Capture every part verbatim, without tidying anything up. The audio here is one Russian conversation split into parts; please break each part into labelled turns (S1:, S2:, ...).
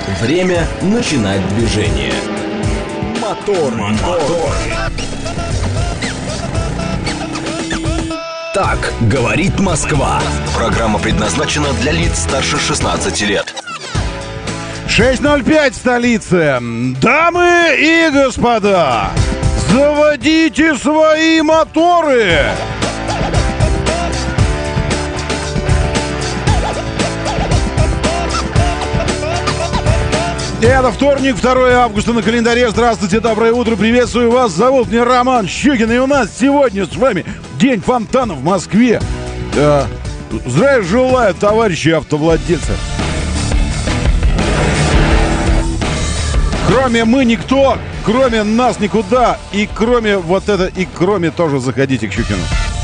S1: Время начинать движение. Мотор, мотор. Так говорит Москва. Программа предназначена для лиц старше шестнадцати лет.
S2: шесть ноль пять в столице. Дамы и господа, заводите свои моторы. Это вторник, второе августа на календаре. Здравствуйте, доброе утро, приветствую вас. Зовут меня Роман Щукин, и у нас сегодня с вами День фонтана в Москве. э, Здравия желаю, товарищи автовладельцы. Кроме мы никто, кроме нас никуда, и кроме вот это, и кроме тоже заходите к Щукину.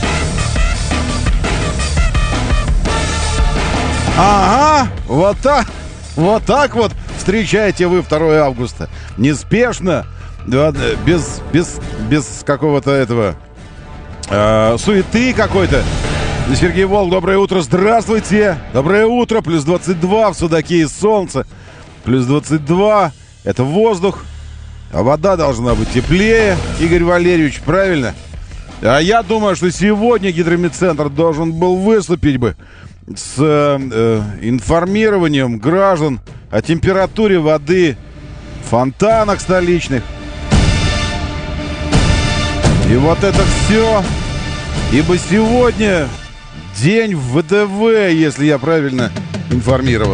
S2: Ага, вот так, вот так вот встречаете вы второе августа. Неспешно, без, без, без какого-то этого э, суеты какой-то. Сергей Волк, доброе утро, здравствуйте. Доброе утро, плюс двадцать два в Судаке и солнце. Плюс двадцать два, это воздух. А вода должна быть теплее, Игорь Валерьевич, правильно? А я думаю, что сегодня гидромедцентр должен был выступить бы с э, информированием граждан о температуре воды в фонтанах столичных. И вот это все. Ибо сегодня день ВДВ, если я правильно информирован.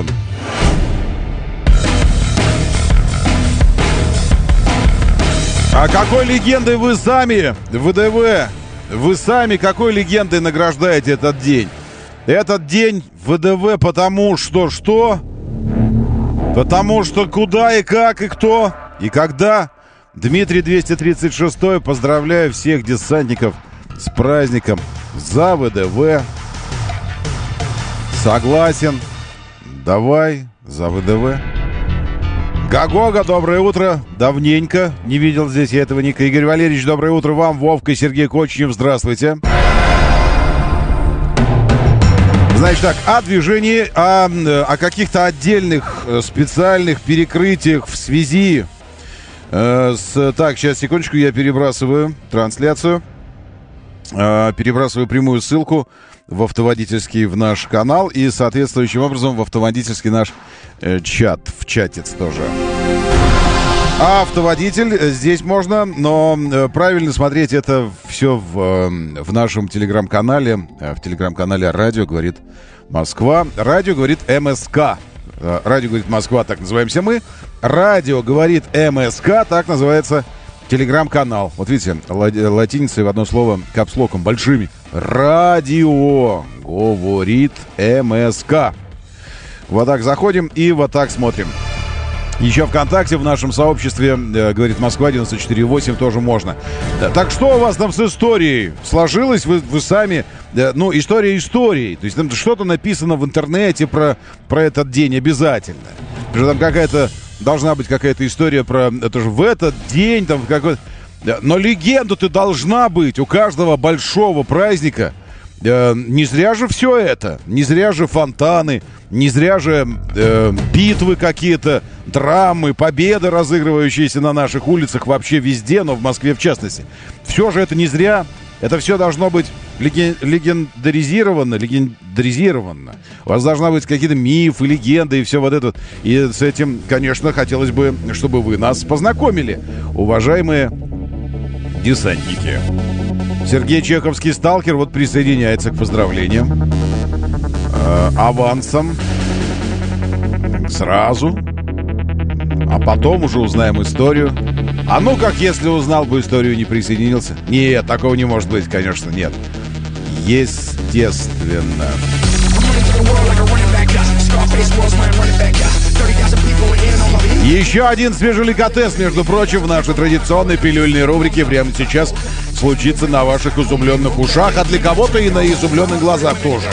S2: А какой легендой вы сами, ВДВ, вы сами какой легендой награждаете этот день? Этот день ВДВ потому что что? Потому что куда и как и кто и когда. Дмитрий двести тридцать шесть, поздравляю всех десантников с праздником за ВДВ. Согласен. Давай за ВДВ. Гагога, доброе утро. Давненько не видел здесь я этого ника. Игорь Валерьевич, доброе утро вам. Вовка и Сергей Кочнев, здравствуйте. Значит так, о движении, о, о каких-то отдельных специальных перекрытиях в связи э, с... Так, сейчас, секундочку, я перебрасываю трансляцию, э, перебрасываю прямую ссылку в автоводительский в наш канал и соответствующим образом в автоводительский наш э, чат, в чатец тоже. А автоводитель здесь можно, но правильно смотреть это все в, в нашем телеграм-канале, в телеграм-канале «Радио говорит Москва». «Радио говорит МСК». «Радио говорит Москва», так называемся мы. «Радио говорит МСК», так называется телеграм-канал. Вот видите, латиницей в одно слово капслоком большими. «Радио говорит МСК». Вот так заходим и вот так смотрим. Еще ВКонтакте в нашем сообществе, э, говорит Москва девяносто четыре восемь, тоже можно. Да, так что у вас там с историей? Сложилось? Вы, вы сами... Э, ну, история историей. То есть там что-то написано в интернете про, про этот день обязательно. Что там какая-то... Должна быть какая-то история про... Это же в этот день там какой-то... Но легенда-то должна быть у каждого большого праздника. Э, не зря же все это. Не зря же фонтаны. Не зря же э, битвы какие-то, драмы, победы, разыгрывающиеся на наших улицах вообще везде, но в Москве в частности. Все же это не зря. Это все должно быть леген- легендаризировано, легендаризировано. У вас должна быть какие-то мифы, легенды и все вот это. И с этим, конечно, хотелось бы, чтобы вы нас познакомили, уважаемые десантники. Сергей Чеховский, сталкер, вот присоединяется к поздравлениям. Э, авансом. Сразу. А потом уже узнаем историю. А ну как, если узнал бы историю, не присоединился? Нет, такого не может быть, конечно, нет. Естественно. Еще один свежеликотес, между прочим, в нашей традиционной пилюльной рубрике прямо сейчас случится на ваших изумленных ушах, а для кого-то и на изумленных глазах тоже.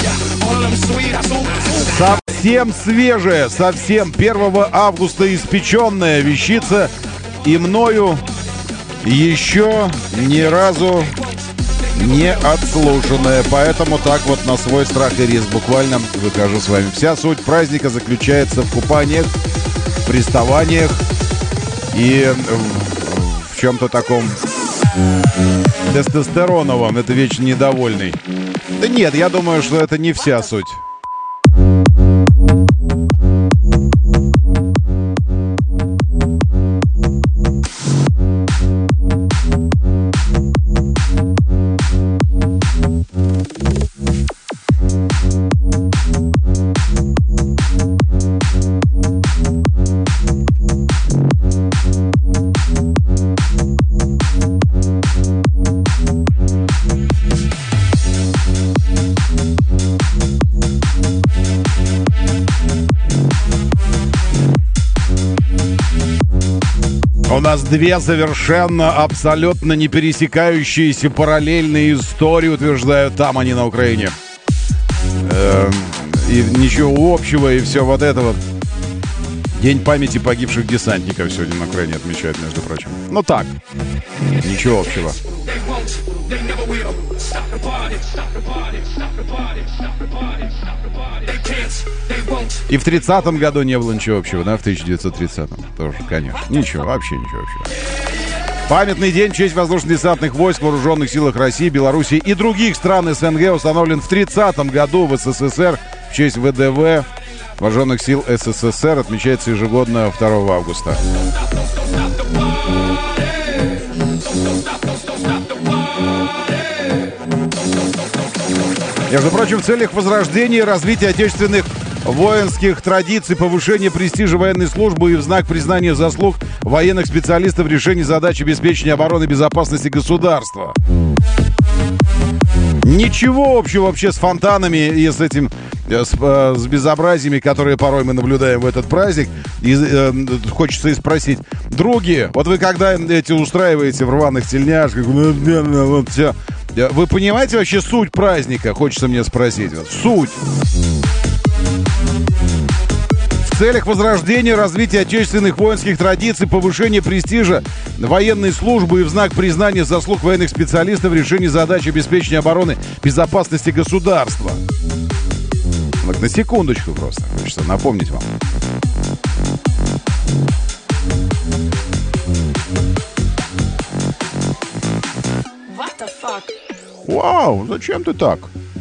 S2: Совсем свежая, совсем первого августа испеченная вещица, и мною еще ни разу не отслушанная. Поэтому так вот на свой страх и риск буквально выкажу с вами. Вся суть праздника заключается в купаниях приставаниях и в, в чем-то таком тестостероновом. Это вечно недовольный. Да нет, я думаю, что это не вся суть. У нас две совершенно, абсолютно не пересекающиеся параллельные истории, утверждают там они на Украине. Эм, и ничего общего, и все вот это вот. День памяти погибших десантников сегодня на Украине отмечают, между прочим. Ну так, ничего общего. И в тридцатом году не было ничего общего, да, в тысяча девятьсот тридцатом тоже, конечно. Ничего, вообще ничего общего. Памятный день в честь воздушно-десантных войск в вооруженных силах России, Белоруссии и других стран СНГ установлен в тридцатом году в СССР в честь ВДВ Вооруженных сил СССР. Отмечается ежегодно второго августа. Между прочим, в целях возрождения и развития отечественных воинских традиций, повышения престижа военной службы и в знак признания заслуг военных специалистов в решении задач обеспечения обороны и безопасности государства. Ничего общего вообще с фонтанами и с этим, с, с безобразиями, которые порой мы наблюдаем в этот праздник. И э, хочется и спросить: други, вот вы когда эти устраиваете в рваных тельняшках, вот все, вы понимаете вообще суть праздника? Хочется мне спросить. Вот, суть. В целях возрождения и развития отечественных воинских традиций, повышения престижа военной службы и в знак признания заслуг военных специалистов в решении задач обеспечения обороны безопасности государства. Так, на секундочку просто. Хочется напомнить вам.
S3: What the fuck?
S2: Вау, зачем ты так?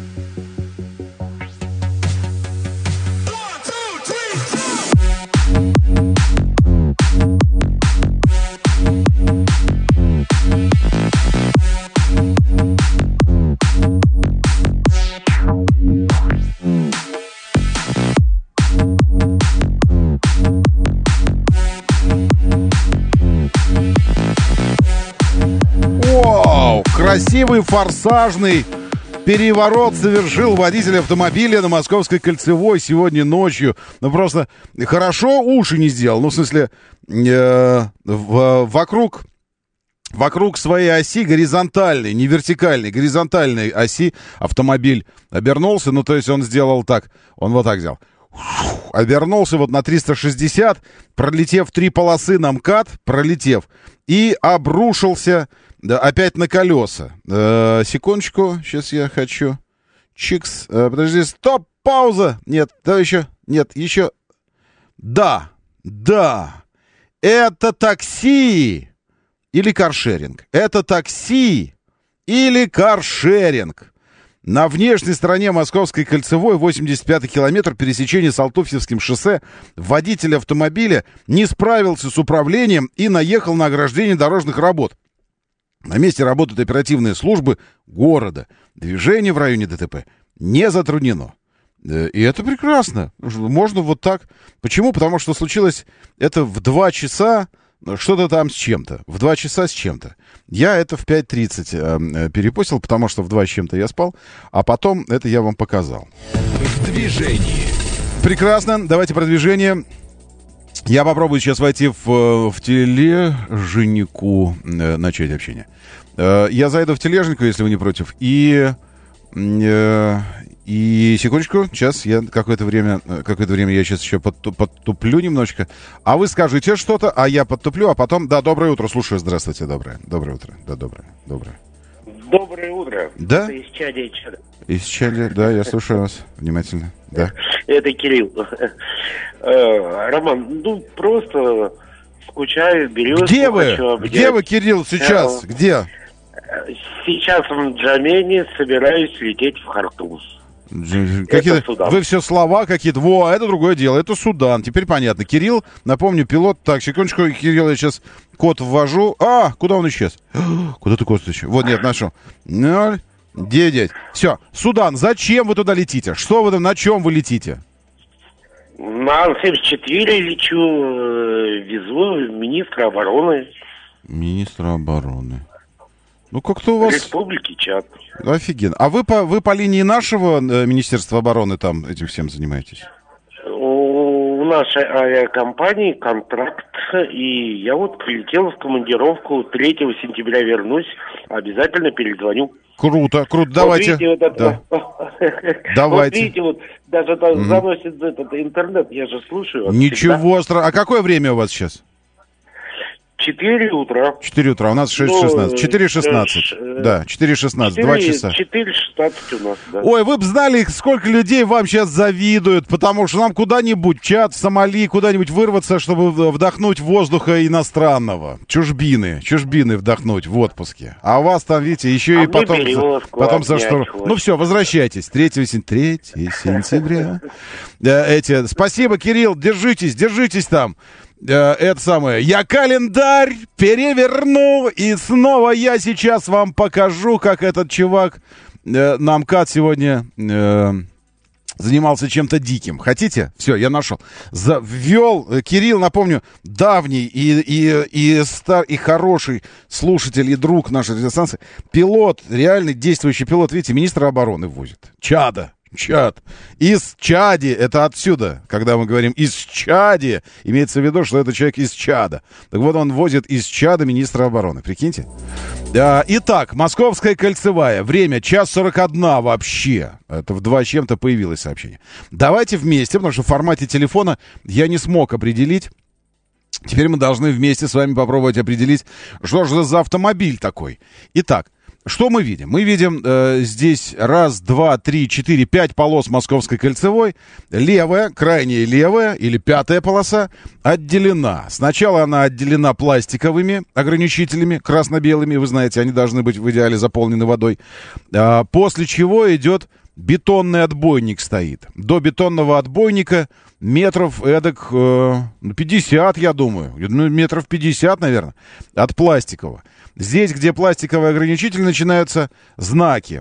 S2: Красивый форсажный переворот совершил водитель автомобиля на Московской Кольцевой сегодня ночью. Ну, просто хорошо уши не сделал. Ну, в смысле, э, в, вокруг, вокруг своей оси горизонтальной, не вертикальной, горизонтальной оси автомобиль обернулся. Ну, то есть он сделал так, он вот так сделал. Обернулся вот на триста шестьдесят, пролетев три полосы на МКАД, пролетев, и обрушился... Да, опять на колеса. Э, секундочку, сейчас я хочу. Чикс. Э, подожди, стоп, пауза. Нет, да еще. Нет, еще. Да, да. Это такси или каршеринг. Это такси или каршеринг. На внешней стороне Московской Кольцевой, восемьдесят пятый километр, пересечения с Алтуфьевским шоссе, водитель автомобиля не справился с управлением и наехал на ограждение дорожных работ. На месте работают оперативные службы города. Движение в районе ДТП не затруднено. И это прекрасно. Можно вот так. Почему? Потому что случилось это в два часа, что-то там с чем-то. В два часа с чем-то. Я это в пять тридцать перепостил, потому что в два с чем-то я спал. А потом это я вам показал.
S1: В движении.
S2: Прекрасно. Давайте про движение. Я попробую сейчас войти в, в тележнику, э, начать общение. Э, я зайду в тележнику, если вы не против, и, э, и секундочку, сейчас я какое-то время, какое-то время я сейчас еще подту, подтуплю немножечко, а вы скажите что-то, а я подтуплю, а потом, да, доброе утро, слушаю, здравствуйте, доброе, доброе утро, да, доброе, доброе.
S4: Доброе утро.
S2: Да?
S4: Это из Чади и Чада.
S2: Из Чади, да, я слушаю вас внимательно. Да.
S4: Это Кирилл. Э, Роман, ну просто скучаю, березку
S2: Где вы?
S4: хочу обнять.
S2: Где вы, Кирилл, сейчас?
S4: Э,
S2: Где?
S4: Сейчас в Нджамене, собираюсь лететь в Хартум.
S2: Какие-то,
S4: Судан.
S2: вы все слова какие-то. Во, это другое дело. Это Судан. Теперь понятно. Кирилл, напомню, пилот. Так, секундочку, Кирилл, я сейчас код ввожу. А, куда он исчез? Куда ты код ищешь? Вот, нет, нашел. Ноль, девять. Все. Судан, зачем вы туда летите? Что вы там, на чем вы летите?
S4: На Ан семьдесят четыре лечу, э, везу министра обороны
S2: Министра обороны. Ну, как-то у вас...
S4: Республики Чад.
S2: Офигенно. А вы по, вы по линии нашего э, Министерства обороны там этим всем занимаетесь?
S4: У, у нашей авиакомпании контракт, и я вот прилетел в командировку, третьего сентября вернусь, обязательно перезвоню.
S2: Круто, круто, давайте.
S4: Вот видите, вот это,
S2: да. Давайте.
S4: Вот видите, вот даже там mm-hmm. заносит этот интернет, я же слушаю.
S2: Ничего страшного. А какое время у вас сейчас?
S4: Четыре утра.
S2: Четыре утра, у нас шесть шестнадцать. Четыре шестнадцать. Да, четыре шестнадцать, два часа.
S4: Четыре шестнадцать у нас, да.
S2: Ой, вы бы знали, сколько людей вам сейчас завидуют, потому что нам куда-нибудь, Чад, в Сомали, куда-нибудь вырваться, чтобы вдохнуть воздуха иностранного. Чужбины, чужбины вдохнуть в отпуске. А у вас там, видите, еще
S4: а
S2: и потом, потом
S4: за
S2: что. Ну все, возвращайтесь. третьего сентября. Эти, спасибо, Кирилл, держитесь, держитесь там. Это самое, я календарь переверну, и снова я сейчас вам покажу, как этот чувак, э, нам КАТ сегодня э, занимался чем-то диким. Хотите? Все, я нашел. За, ввел, э, Кирилл, напомню, давний и, и, и, стар, и хороший слушатель и друг нашей радиостанции, пилот, реальный действующий пилот, видите, министра обороны возит. Чада. Чад. Из Чади, это отсюда, когда мы говорим из Чади, имеется в виду, что это человек из Чада. Так вот, он возит из Чада министра обороны, прикиньте. А, итак, Московская кольцевая, время час сорок один вообще. Это в два чем-то появилось сообщение. Давайте вместе, потому что в формате телефона я не смог определить. Теперь мы должны вместе с вами попробовать определить, что же за автомобиль такой. Итак, что мы видим? Мы видим э, здесь раз, два, три, четыре, пять полос Московской кольцевой. Левая, крайняя левая или пятая полоса отделена. Сначала она отделена пластиковыми ограничителями, красно-белыми. Вы знаете, они должны быть в идеале заполнены водой. А, после чего идет бетонный отбойник стоит. До бетонного отбойника метров эдак э, пятьдесят, я думаю. Ну, метров пятьдесят, наверное, от пластикового. Здесь, где пластиковые ограничители, начинаются знаки.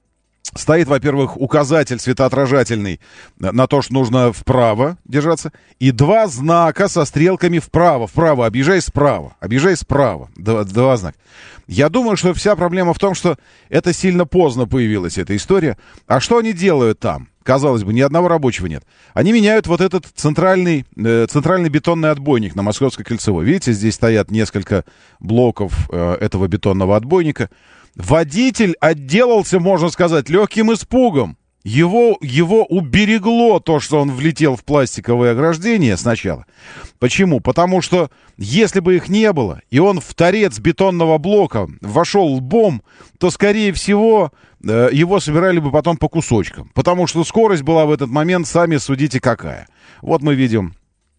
S2: Стоит, во-первых, указатель светоотражательный на то, что нужно вправо держаться. И два знака со стрелками вправо. Вправо, объезжай справа. Объезжай справа. Два, два знака. Я думаю, что вся проблема в том, что это сильно поздно появилась, эта история. А что они делают там? Казалось бы, ни одного рабочего нет. Они меняют вот этот центральный, э, центральный бетонный отбойник на Московской кольцевой. Видите, здесь стоят несколько блоков э, этого бетонного отбойника. Водитель отделался, можно сказать, легким испугом. Его, его уберегло то, что он влетел в пластиковое ограждение сначала. Почему? Потому что если бы их не было, и он в торец бетонного блока вошел лбом, то, скорее всего, его собирали бы потом по кусочкам. Потому что скорость была в этот момент, сами судите, какая. Вот мы видим.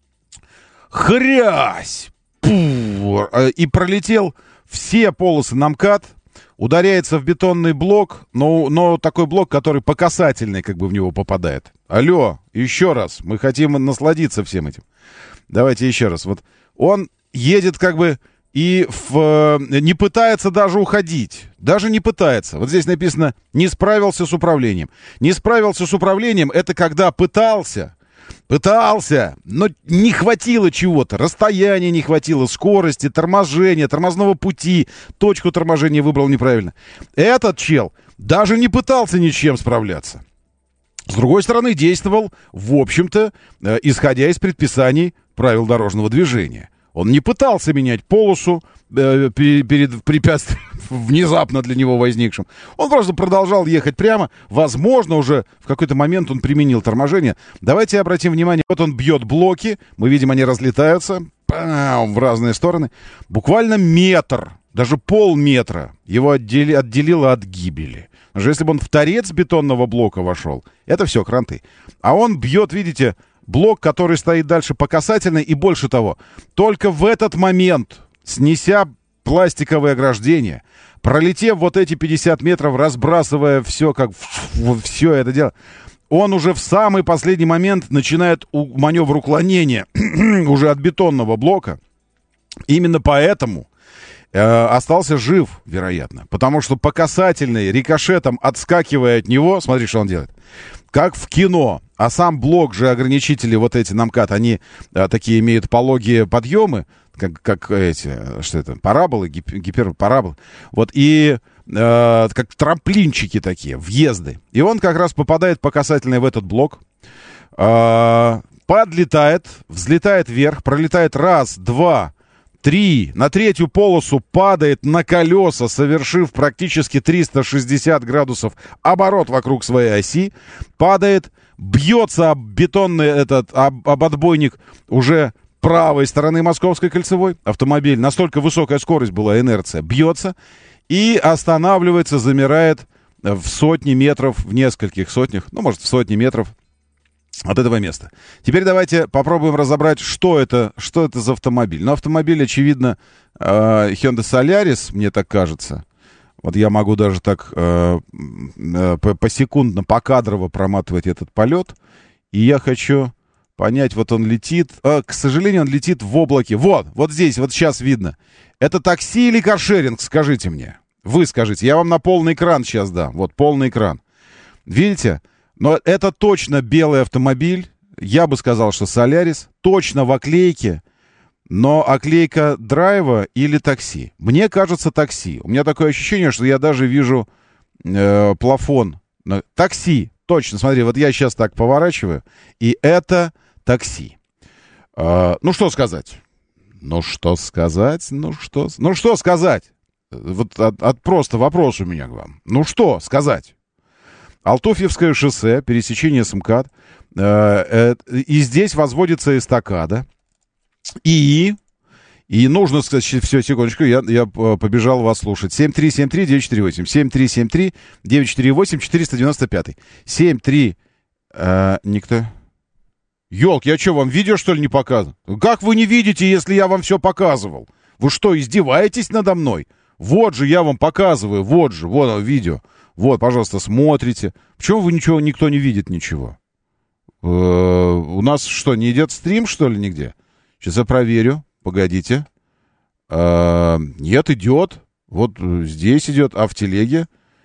S2: Хрясь! Пу! И пролетел все полосы на МКАД. Ударяется в бетонный блок, но, но такой блок, который по касательной как бы в него попадает. Алло, еще раз, мы хотим насладиться всем этим. Давайте еще раз. Вот он едет как бы и в, не пытается даже уходить. Даже не пытается. Вот здесь написано «не справился с управлением». Не справился с управлением — это когда пытался... Пытался, но не хватило чего-то. Расстояния не хватило, скорости, торможения, тормозного пути. Точку торможения выбрал неправильно. Этот чел даже не пытался ни с чем справляться. С другой стороны, действовал, в общем-то, э, исходя из предписаний правил дорожного движения. Он не пытался менять полосу э, перед препятствием, внезапно для него возникшим. Он просто продолжал ехать прямо. Возможно, уже в какой-то момент он применил торможение. Давайте обратим внимание. Вот он бьет блоки. Мы видим, они разлетаются в разные стороны. Буквально метр даже полметра его отдели, отделило от гибели. Потому что если бы он в торец бетонного блока вошел, это все, кранты. А он бьет, видите, блок, который стоит дальше по касательной, и больше того, только в этот момент, снеся пластиковое ограждение, пролетев вот эти пятьдесят метров, разбрасывая все, как все это дело, он уже в самый последний момент начинает маневр уклонения уже от бетонного блока. Именно поэтому э, остался жив, вероятно. Потому что по касательной, рикошетом отскакивая от него, смотри, что он делает. Как в кино. А сам блок же, ограничители, вот эти намкат, они э, такие имеют пологие подъемы, как, как эти, что это, параболы, гип, гиперпараболы. Вот, и э, как трамплинчики такие, въезды. И он как раз попадает по касательной в этот блок, э, подлетает, взлетает вверх, пролетает раз, два, три, на третью полосу падает на колеса, совершив практически триста шестьдесят градусов оборот вокруг своей оси, падает, бьется об бетонный этот, об, об отбойник уже правой стороны Московской кольцевой. Автомобиль, настолько высокая скорость была, инерция, бьется и останавливается, замирает в сотни метров, в нескольких сотнях, ну, может, в сотни метров от этого места. Теперь давайте попробуем разобрать, что это, что это за автомобиль. Ну, автомобиль, очевидно, э, Hyundai Solaris, мне так кажется. Вот я могу даже так э, э, посекундно, покадрово проматывать этот полет. И я хочу понять, вот он летит. Э, к сожалению, он летит в облаке. Вот, вот здесь, вот сейчас видно. Это такси или каршеринг, скажите мне. Вы скажите, я вам на полный экран сейчас дам. Вот, полный экран. Видите? Но это точно белый автомобиль. Я бы сказал, что Солярис. Точно в оклейке. Но оклейка драйва или такси? Мне кажется, такси. У меня такое ощущение, что я даже вижу э, плафон. Такси. Точно. Смотри, вот я сейчас так поворачиваю. И это такси. Э, ну, что сказать? Ну, что сказать? Ну, что, ну, что сказать? Вот от, от просто вопрос у меня к вам. Ну, что сказать? Алтуфьевское шоссе, пересечение с МКАД. Э, э, и здесь возводится эстакада. И, и нужно сказать, все, секундочку, я, я побежал вас слушать. семь три семь три девять четыре восемь. семь три семь три девять четыре восемь четыреста девяносто пять. семь три... Э, никто... Ёлки, я что, вам видео, что ли, не показывал? Как вы не видите, если я вам все показывал? Вы что, издеваетесь надо мной? Вот же я вам показываю, вот же, вот оно, видео. Вот, пожалуйста, смотрите. Почему вы ничего, никто не видит ничего? Э, у нас что, не идет стрим, что ли, нигде? Сейчас я проверю. Погодите. Э, нет, идет. Вот здесь идет, а в телеге?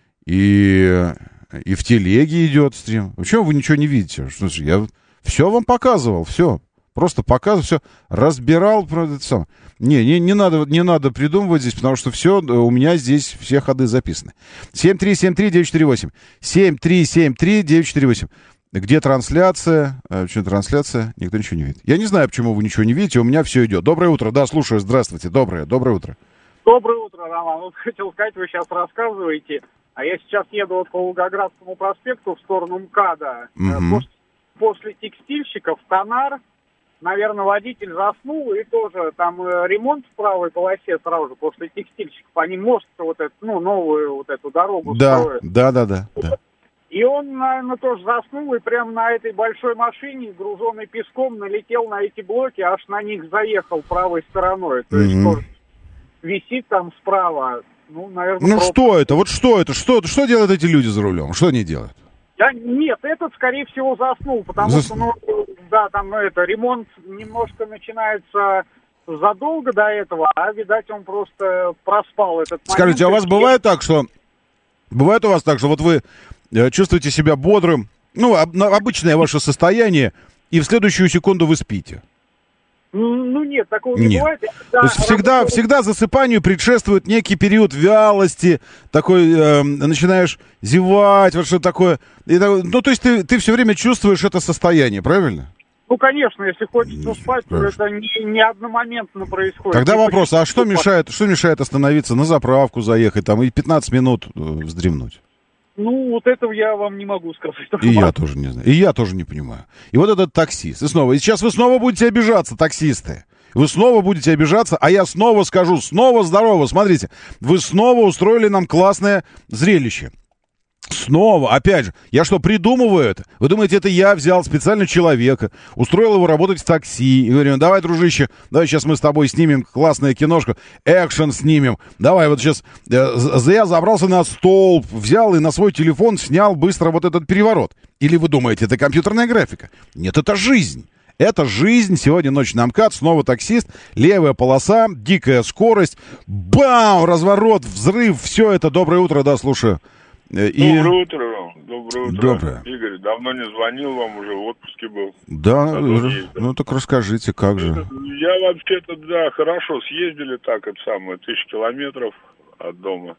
S2: И, и в телеге идет стрим. Почему вы ничего не видите? Что, я все вам показывал, все. Просто показывал, все. Разбирал. Это самое. Не, не, не, надо, не надо придумывать здесь, потому что все, у меня здесь все ходы записаны. семь три семь три девять четыре восемь. семь три семь три девять четыре восемь. Где трансляция? А, что трансляция? Никто ничего не видит. Я не знаю, почему вы ничего не видите, у меня все идет. Доброе утро, да, слушаю, здравствуйте, доброе, доброе утро.
S5: Доброе утро, Роман. Вот хотел сказать, вы сейчас рассказываете, а я сейчас еду вот по Волгоградскому проспекту в сторону МКАДа.
S2: Угу.
S5: После, после текстильщиков Тонар. Наверное, водитель заснул, и тоже там э, ремонт в правой полосе сразу же после текстильщиков. Они мост вот эту, ну, новую вот эту дорогу
S2: да,
S5: строят.
S2: Да, да, да, да.
S5: И он, наверное, тоже заснул, и прямо на этой большой машине, груженной песком, налетел на эти блоки, аж на них заехал правой стороной. То есть тоже висит там справа. Ну, наверное,
S2: ну
S5: проб...
S2: что это? Вот что это? Что, что делают эти люди за рулем? Что они делают?
S5: Да нет, этот, скорее всего, заснул, потому Зас... что, ну, да, там, ну, это, ремонт немножко начинается задолго до этого, а, видать, он просто проспал этот момент.
S2: Скажите, а у вас бывает так, что... Бывает у вас так, что вот вы э, чувствуете себя бодрым, ну, об, обычное ваше состояние, и в следующую секунду вы спите?
S5: Ну, нет, такого не
S2: нет.
S5: бывает.
S2: То есть всегда, работаю... всегда засыпанию предшествует некий период вялости, такой, э, начинаешь зевать, вот что такое. И, ну, то есть ты, ты все время чувствуешь это состояние, правильно?
S5: Ну, конечно, если хочется спать, то это не, не одномоментно происходит.
S2: Тогда
S5: не
S2: вопрос, а что мешает, что мешает остановиться, на заправку заехать там и пятнадцать минут вздремнуть?
S5: Ну, вот этого я вам не могу сказать.
S2: И я тоже не знаю. И я тоже не понимаю. И вот этот таксист. И снова. И сейчас вы снова будете обижаться, таксисты. Вы снова будете обижаться, а я снова скажу, снова здорово. Смотрите, вы снова устроили нам классное зрелище. Снова, опять же, я что, придумываю это? Вы думаете, это я взял специально человека, устроил его работать в такси, и говорю, давай, дружище, давай сейчас мы с тобой снимем классную киношку, экшен снимем, давай вот сейчас, э, я забрался на столб, взял и на свой телефон снял быстро вот этот переворот. Или вы думаете, это компьютерная графика? Нет, это жизнь. Это жизнь. Сегодня ночь на МКАД, снова таксист, левая полоса, дикая скорость, бам, разворот, взрыв, все это. Доброе утро, да, слушаю. И...
S6: Доброе утро, Ром. Доброе утро.
S2: Доброе.
S6: Игорь, давно не звонил вам, уже в отпуске был.
S2: Да, ну так расскажите, как же.
S6: Я вообще-то, да, хорошо, съездили так, это самое, тысячу километров от дома.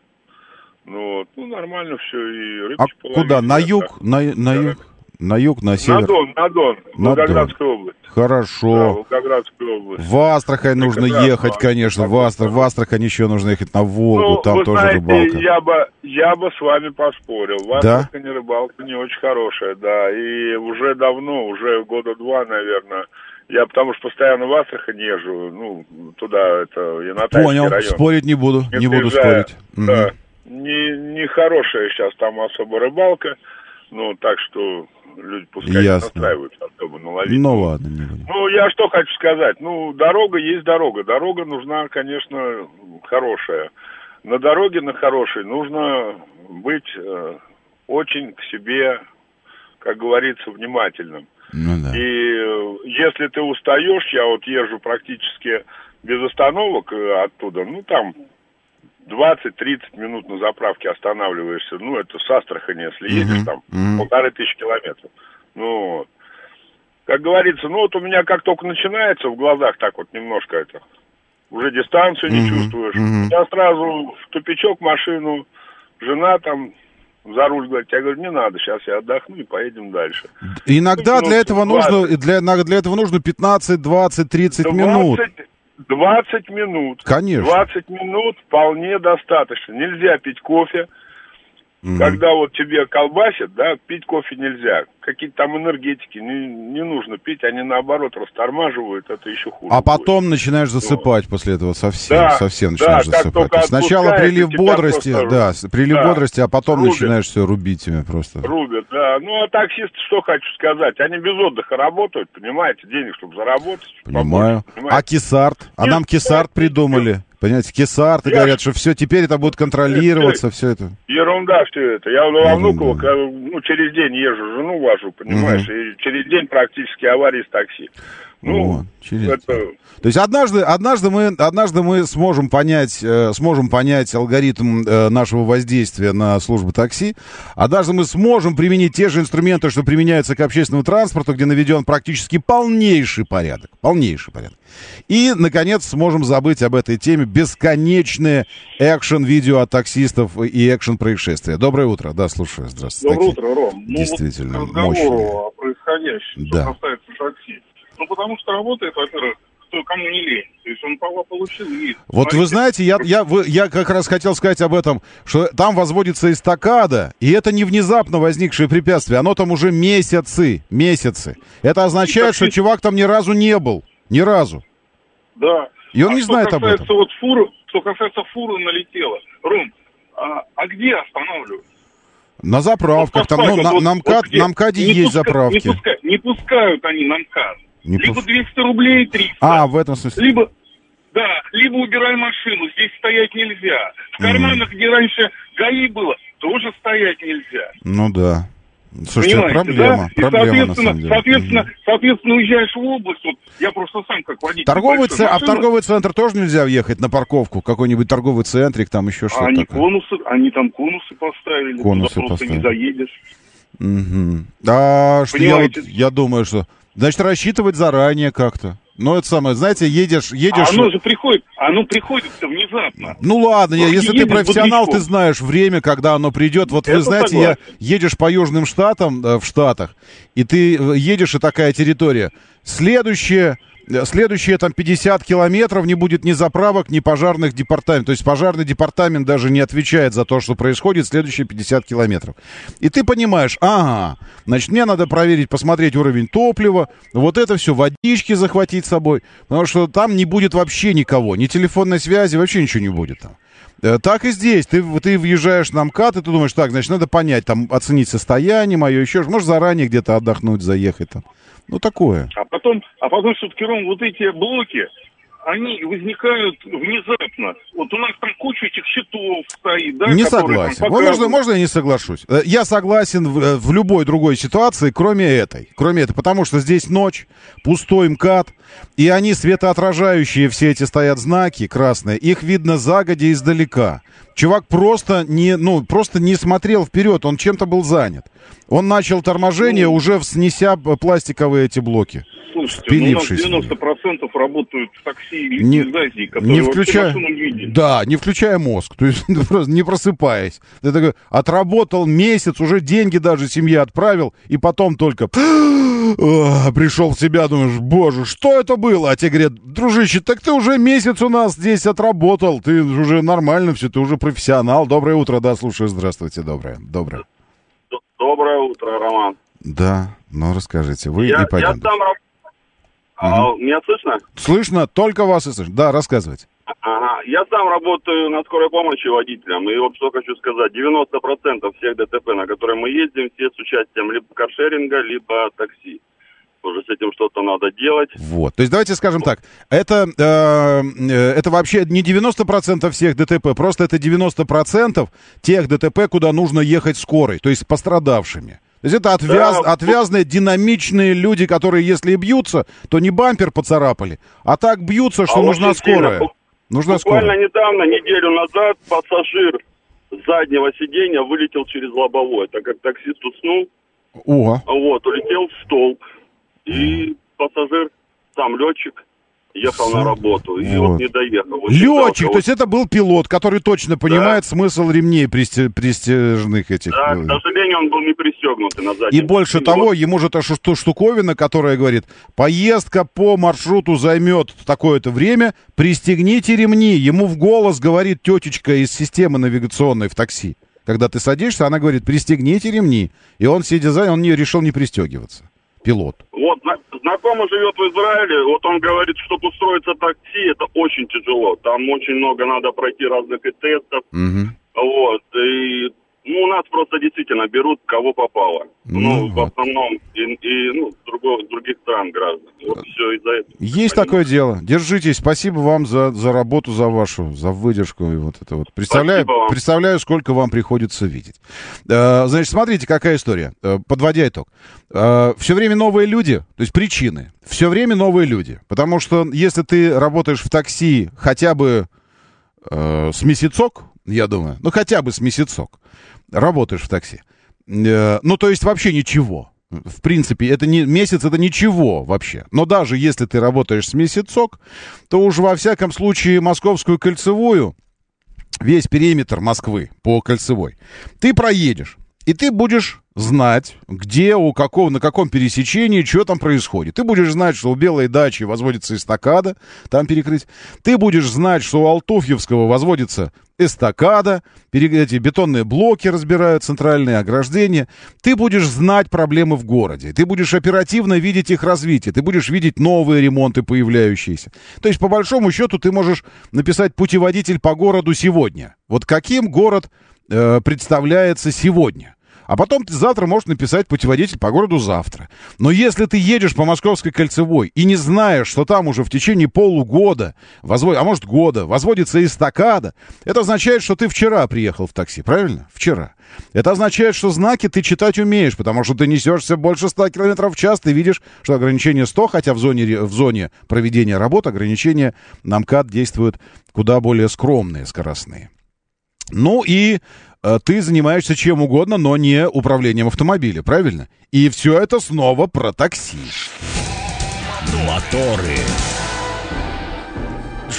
S6: Ну вот, ну нормально все, и рыбки
S2: А
S6: половили.
S2: куда, на юг,
S6: Так.
S2: на, на юг? На юг, на север?
S6: На Дон, на Дон,
S2: На
S6: Волгоградская область. Да,
S2: Хорошо.
S6: Волгоградская область.
S2: В Астрахань нужно
S6: Прекрасно.
S2: ехать, конечно. В, Астр... в Астрахань еще нужно ехать на Волгу,
S6: Ну,
S2: там
S6: вы
S2: тоже
S6: знаете,
S2: рыбалка.
S6: я бы, я бы с вами поспорил. В
S2: Да?
S6: Астрахани рыбалка не очень хорошая, да. И уже давно, уже года два, наверное. Я потому что постоянно в Астрахань езжу, ну, туда, это, Янатайский
S2: Понял,
S6: район.
S2: спорить не буду, не, буду
S6: приезжая,
S2: спорить.
S6: Да.
S2: Мгм.
S6: Не, не хорошая сейчас там особо рыбалка, ну, так что люди пускай не
S2: Ясно.
S6: настраиваются особо наловить.
S2: Ну ладно, не буду.
S6: Ну, я что хочу сказать. Ну, дорога есть дорога. Дорога нужна, конечно, хорошая. На дороге, на хорошей, нужно быть э, очень к себе, как говорится, внимательным.
S2: Ну да.
S6: И э, если ты устаешь, я вот езжу практически без остановок э, оттуда, ну, там двадцать-тридцать минут на заправке останавливаешься. Ну, это с Астрахани, если едешь,
S2: Мгм,
S6: там
S2: мгм.
S6: полторы тысячи километров. Ну, вот. Как говорится, ну, вот у меня как только начинается в глазах так вот немножко это, уже дистанцию не
S2: Мгм,
S6: чувствуешь.
S2: мгм.
S6: Я сразу в тупичок машину, жена там за руль говорит, я говорю, не надо, сейчас я отдохну и поедем дальше.
S2: Иногда
S6: Ну,
S2: для этого
S6: двадцать.
S2: нужно, для, на- для этого нужно пятнадцать, двадцать, тридцать минут.
S6: двадцать минут.
S2: Конечно.
S6: двадцать минут вполне достаточно. Нельзя пить кофе.
S2: Мгм.
S6: Когда вот тебе колбасит, да, пить кофе нельзя. Какие-то там энергетики не, не нужно пить, они наоборот растормаживают, это еще хуже.
S2: А
S6: будет.
S2: потом начинаешь засыпать после этого совсем,
S6: Да,
S2: совсем
S6: да,
S2: начинаешь
S6: как
S2: засыпать.
S6: только
S2: То есть сначала
S6: отпускает,
S2: прилив
S6: и тебя
S2: бодрости,
S6: просто
S2: да, с- прилив
S6: да,
S2: бодрости, а потом
S6: рубит.
S2: начинаешь все рубить тебя просто.
S6: Рубят, да. Ну, а таксисты, что хочу сказать, они без отдыха работают, понимаете, денег, чтобы заработать.
S2: Понимаю.
S6: побольше, понимаете?
S2: А кисарт? А
S6: Нет,
S2: нам кисарт
S6: нет,
S2: придумали. Понимаете, кисарт, и
S6: Я
S2: говорят,
S6: ж-
S2: что все, теперь это будет контролироваться, все это.
S6: Ерунда все это. Я во Внуково,
S2: Ерунда.
S6: когда, ну, через день езжу, жену вожу, понимаешь, и через день практически аварии с такси. Ну,
S2: Вот, через
S6: это...
S2: То есть однажды, однажды мы, однажды мы сможем понять, э, сможем понять алгоритм э, нашего воздействия на службы такси. Однажды мы сможем применить те же инструменты, что применяются к общественному транспорту, где наведен практически полнейший порядок, полнейший порядок. И, наконец, сможем забыть об этой теме. Бесконечные экшен-видео от таксистов и экшен-происшествия. Доброе утро. Да, слушаю. Здравствуйте.
S7: Доброе
S2: Такие
S7: утро, Ром. Ну,
S2: действительно
S7: вот к разговору
S2: мощные.
S7: о происходящем,
S2: Да.
S7: что касается такси. Ну, потому что работает, во-первых, кто кому не лень. То есть он права получил и едет.
S2: Вот вы знаете, я, я, вы- я как раз хотел сказать об этом, что там возводится эстакада, и это не внезапно возникшее препятствие, оно там уже месяцы, месяцы. Это означает, что чувак там ни разу не был, ни разу.
S7: Да.
S2: И он
S7: А
S2: не
S7: что
S2: знает об
S7: касается
S2: этом.
S7: Вот фуры, что касается фуры налетела. Ром, а, а где останавливают?
S2: На заправках,
S7: Вот
S2: там, ну,
S7: поставь,
S2: на,
S7: вот-
S2: на,
S7: вот
S2: МКАД,
S7: где?
S2: на МКАДе
S7: Не
S2: есть
S7: пуска-
S2: заправки.
S7: Не, пуска- не пускают они на МКАД.
S2: Не
S7: либо
S2: пус-
S7: двести рублей, триста.
S2: А, в этом смысле.
S7: Либо, да, либо убирай машину, здесь стоять нельзя. В карманах, где раньше ГАИ было, тоже стоять нельзя.
S2: Ну да. Слушайте, это
S7: Понимаете,
S2: проблема,
S7: да? И,
S2: проблема на
S7: соответственно,
S2: самом деле.
S7: соответственно,
S2: Мгм.
S7: соответственно, уезжаешь в область, вот я просто сам как водитель.
S2: Торговый
S7: большой
S2: ц... А в
S7: машины,
S2: торговый центр тоже нельзя въехать на парковку? Какой-нибудь торговый центрик, там еще
S7: а
S2: что-то
S7: они
S2: такое?
S7: конусы, они там конусы поставили,
S2: Конусы
S7: туда просто
S2: поставили.
S7: не заедешь.
S2: Мгм. А что я, вот,
S7: Понимаете?
S2: я думаю, что... Значит, рассчитывать заранее как-то. Ну, это самое, знаете, едешь...
S7: А
S2: едешь...
S7: оно же приходит, оно приходит-то внезапно.
S2: Ну ладно, я-
S7: Ну,
S2: если ты
S7: едешь
S2: профессионал,
S7: бодрячком.
S2: ты знаешь время, когда оно придет. Вот вы
S7: Это
S2: знаете, я
S7: согласен.
S2: едешь по Южным Штатам, э, в Штатах, и ты э, едешь, и такая территория. Следующее следующие там пятьдесят километров не будет ни заправок, ни пожарных департаментов. То есть пожарный департамент даже не отвечает за то, что происходит следующие пятьдесят километров. И ты понимаешь, ага, значит, мне надо проверить, посмотреть уровень топлива, вот это все, водички захватить с собой, потому что там не будет вообще никого, ни телефонной связи, вообще ничего не будет там. Так и здесь. Ты, ты въезжаешь на МКАД, и ты думаешь, так, значит, надо понять, там, оценить состояние мое, еще, может, заранее где-то отдохнуть, заехать там. Ну, такое.
S7: А потом, а потом все-таки, Ром, вот эти блоки, они возникают внезапно. Вот у нас там куча этих счетов стоит, да?
S2: Не согласен. Вот можно, можно я не соглашусь? Я согласен в, в любой другой ситуации, кроме этой. Кроме этой, потому что здесь ночь, пустой МКАД, и они светоотражающие, все эти стоят знаки красные, их видно загодя издалека. Чувак просто не, ну, просто не смотрел вперед, он чем-то был занят. Он начал торможение, ну, уже снеся пластиковые эти блоки.
S7: Слушайте, ну, у нас девяносто процентов работают в такси или
S2: не,
S7: из Азии, которые
S2: не включая,
S7: машину не видят.
S2: Да, не включая мозг, то есть просто не просыпаясь. Ты такой, отработал месяц, уже деньги даже семье отправил, и потом только пришел в себя, думаешь, боже, что это было? А тебе говорят, дружище, так ты уже месяц у нас здесь отработал, ты уже нормально все, ты уже профессионал. Доброе утро, да, слушаю, здравствуйте, доброе, доброе.
S8: Доброе утро, Роман.
S2: Да, ну расскажите, вы
S8: я,
S2: и пойдем.
S8: Я сам раб... а,
S2: угу.
S8: Меня слышно?
S2: Слышно, только вас и слышно. Да, рассказывайте.
S8: Ага, я сам работаю на скорой помощи водителем, и вот что хочу сказать, девяносто процентов всех ДТП, на которые мы ездим, все с участием либо каршеринга, либо такси. Уже с этим что-то надо делать.
S2: Вот, то есть давайте скажем так, это, э, это вообще не девяносто процентов всех ДТП, просто это девяносто процентов тех ДТП, куда нужно ехать скорой, то есть с пострадавшими. То есть это отвяз, да. отвязные, динамичные люди, которые, если и бьются, то не бампер поцарапали, а так бьются, что а нужна скорая. Сильно. Нужна
S8: Буквально
S2: скорая.
S8: недавно, неделю назад, пассажир с заднего сиденья вылетел через лобовое, так как таксист уснул.
S2: О.
S8: Вот, улетел в столб. И пассажир, сам летчик, ехал Все. на работу. И вот, вот не доехал. Вот
S2: летчик, то есть это был пилот, который точно понимает да. смысл ремней присте, пристежных этих.
S8: Да, к сожалению, он был не пристегнутый на заднем.
S2: И больше
S8: сиденье.
S2: того, ему же эта штуковина, которая говорит, поездка по маршруту займет такое-то время, пристегните ремни. Ему в голос говорит тетечка из системы навигационной в такси. Когда ты садишься, она говорит, пристегните ремни. И он, сидя за, он не решил не пристегиваться. Пилот.
S8: Вот, знакомый живет в Израиле, вот он говорит, чтобы устроиться в такси, это очень тяжело. Там очень много надо пройти разных и тестов.
S2: Угу.
S8: Вот, и ну, у нас просто действительно берут кого попало. Ну, ну вот. В основном, и, и ну, с другого, других стран граждан. Вот все из-за этого.
S2: Есть такое дело. Держитесь. Спасибо вам за, за работу, за вашу, за выдержку. И вот это вот. Представляю, представляю, сколько вам приходится видеть. Э, значит, смотрите, какая история. Э, подводя итог. Э, все время новые люди, то есть причины. Все время новые люди. Потому что если ты работаешь в такси хотя бы э, с месяцок, я думаю, ну хотя бы с месяцок, работаешь в такси. Э, ну, то есть вообще ничего. В принципе, это не, месяц это ничего вообще. Но даже если ты работаешь с месяцок, то уж во всяком случае Московскую кольцевую, весь периметр Москвы по кольцевой, ты проедешь. И ты будешь знать, где, у какого, на каком пересечении, что там происходит. Ты будешь знать, что у Белой дачи возводится эстакада, там перекрыть. Ты будешь знать, что у Алтуфьевского возводится эстакада, эти бетонные блоки разбирают, центральные ограждения. Ты будешь знать проблемы в городе. Ты будешь оперативно видеть их развитие. Ты будешь видеть новые ремонты появляющиеся. То есть, по большому счету, ты можешь написать путеводитель по городу сегодня. Вот каким город э, представляется сегодня. А потом ты завтра можешь написать путеводитель по городу завтра. Но если ты едешь по Московской кольцевой и не знаешь, что там уже в течение полугода, возвод... а может года, возводится эстакада, это означает, что ты вчера приехал в такси, правильно? Вчера. Это означает, что знаки ты читать умеешь, потому что ты несешься больше ста километров в час, ты видишь, что ограничение сто, хотя в зоне, в зоне проведения работ ограничения на МКАД действуют куда более скромные, скоростные. Ну и э, ты занимаешься чем угодно, но не управлением автомобиля, правильно? И все это снова про такси.
S1: Моторы.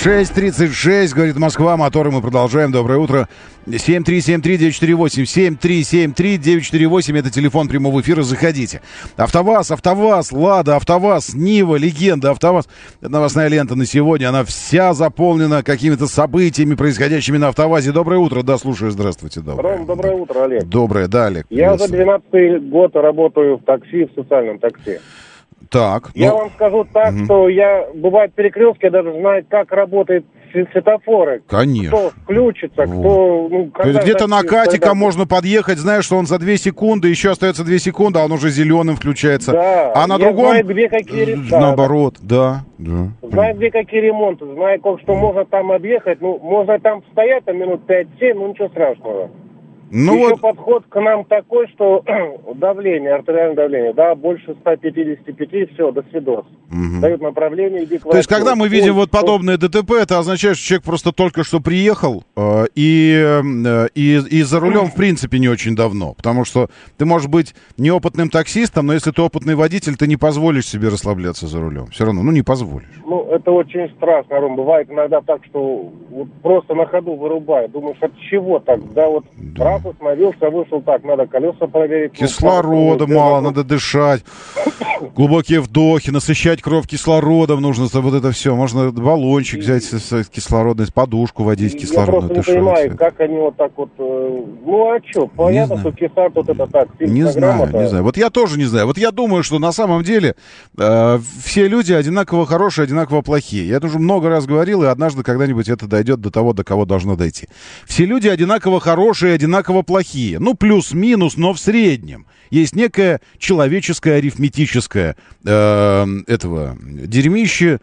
S2: шесть тридцать шесть, говорит Москва, моторы, мы продолжаем. Доброе утро. семь три семь три девять четыре восемь, семь три семь три девять четыре восемь, это телефон прямого эфира, заходите. АвтоВАЗ, АвтоВАЗ, Лада, АвтоВАЗ, Нива, Легенда, АвтоВАЗ. Это новостная лента на сегодня, она вся заполнена какими-то событиями, происходящими на АвтоВАЗе. Доброе утро, да, слушаю, здравствуйте. Доброе,
S9: Ром, доброе утро, Олег.
S2: Доброе, да, Олег.
S9: Я за двенадцатый год работаю в такси, в социальном такси.
S2: Так.
S9: Я
S2: ну...
S9: вам скажу так,
S2: угу.
S9: что я, бывает, перекрестки, я даже знаю, как работают светофоры.
S2: Конечно.
S9: Кто включится,
S2: вот.
S9: кто... Ну,
S2: То есть где-то на Катика можно подъехать, знаешь, что он за две секунды, еще остается две секунды, а он уже зеленым включается.
S9: Да.
S2: А на
S9: я
S2: другом...
S9: знаю, где какие...
S2: Наоборот, да. да.
S9: Знаю, где какие ремонты, знаю, как, что можно там объехать. Ну, можно там стоять там минут пять-семь, ну ничего страшного.
S2: Ну
S9: Еще
S2: вот...
S9: подход к нам такой, что давление, артериальное давление, да, больше ста пятидесяти пяти, все, до свидос.
S2: Угу.
S9: Дают направление, иди к врачу.
S2: То есть, когда мы видим вот подобное ДТП, это означает, что человек просто только что приехал э, и, э, и, и за рулем, в принципе, не очень давно. Потому что ты можешь быть неопытным таксистом, но если ты опытный водитель, ты не позволишь себе расслабляться за рулем. Все равно, ну, не позволишь.
S9: Ну, это очень страшно, Ром. Бывает иногда так, что вот просто на ходу вырубает. Думаешь, от чего так? Да, вот да. Раз остановился, вышел так, надо колеса проверить.
S2: Кислорода ну, мало, надо дышать. Глубокие вдохи, насыщать кровь кислородом нужно, вот это все. Можно баллончик взять с кислородной, подушку водить кислородную.
S9: Я просто не понимаю, как они вот так вот... Ну, а что? Понятно, что кислород вот это так.
S2: Не знаю, не знаю. Вот я тоже не знаю. Вот я думаю, что на самом деле э, все люди одинаково хорошие, одинаково плохие. Я это уже много раз говорил, и однажды когда-нибудь это дойдет до того, до кого должно дойти. Все люди одинаково хорошие, одинаково плохие. Ну, плюс-минус, но в среднем. Есть некое человеческое арифметическое э, этого дерьмище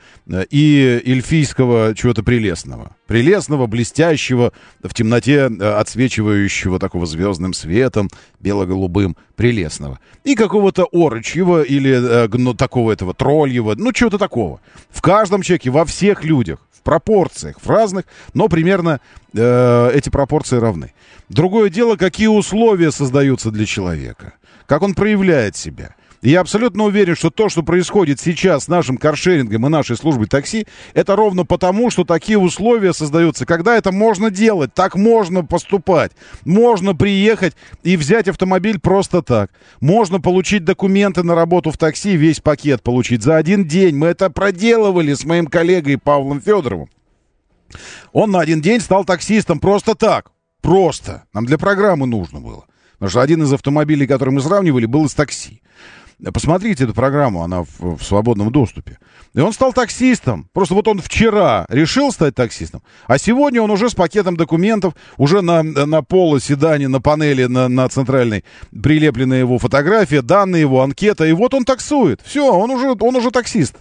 S2: и эльфийского чего-то прелестного. Прелестного, блестящего, в темноте отсвечивающего такого звездным светом, бело-голубым, прелестного. И какого-то орочьего или э, ну, такого этого тролльего, ну, чего-то такого. В каждом человеке, во всех людях, в пропорциях, в разных, но примерно э, эти пропорции равны. Другое дело, какие условия создаются для человека, как он проявляет себя. И я абсолютно уверен, что то, что происходит сейчас с нашим каршерингом и нашей службой такси, это ровно потому, что такие условия создаются, когда это можно делать, так можно поступать. Можно приехать и взять автомобиль просто так. Можно получить документы на работу в такси, весь пакет получить за один день. Мы это проделывали с моим коллегой Павлом Федоровым. Он на один день стал таксистом просто так. Просто. Нам для программы нужно было. Потому что один из автомобилей, который мы сравнивали, был из такси. Посмотрите эту программу, она в, в свободном доступе. И он стал таксистом. Просто вот он вчера решил стать таксистом, а сегодня он уже с пакетом документов, уже на, на полоседане, на панели, на, на центральной прилеплена его фотография, данные его, анкета, и вот он таксует. Все, он уже, он уже таксист.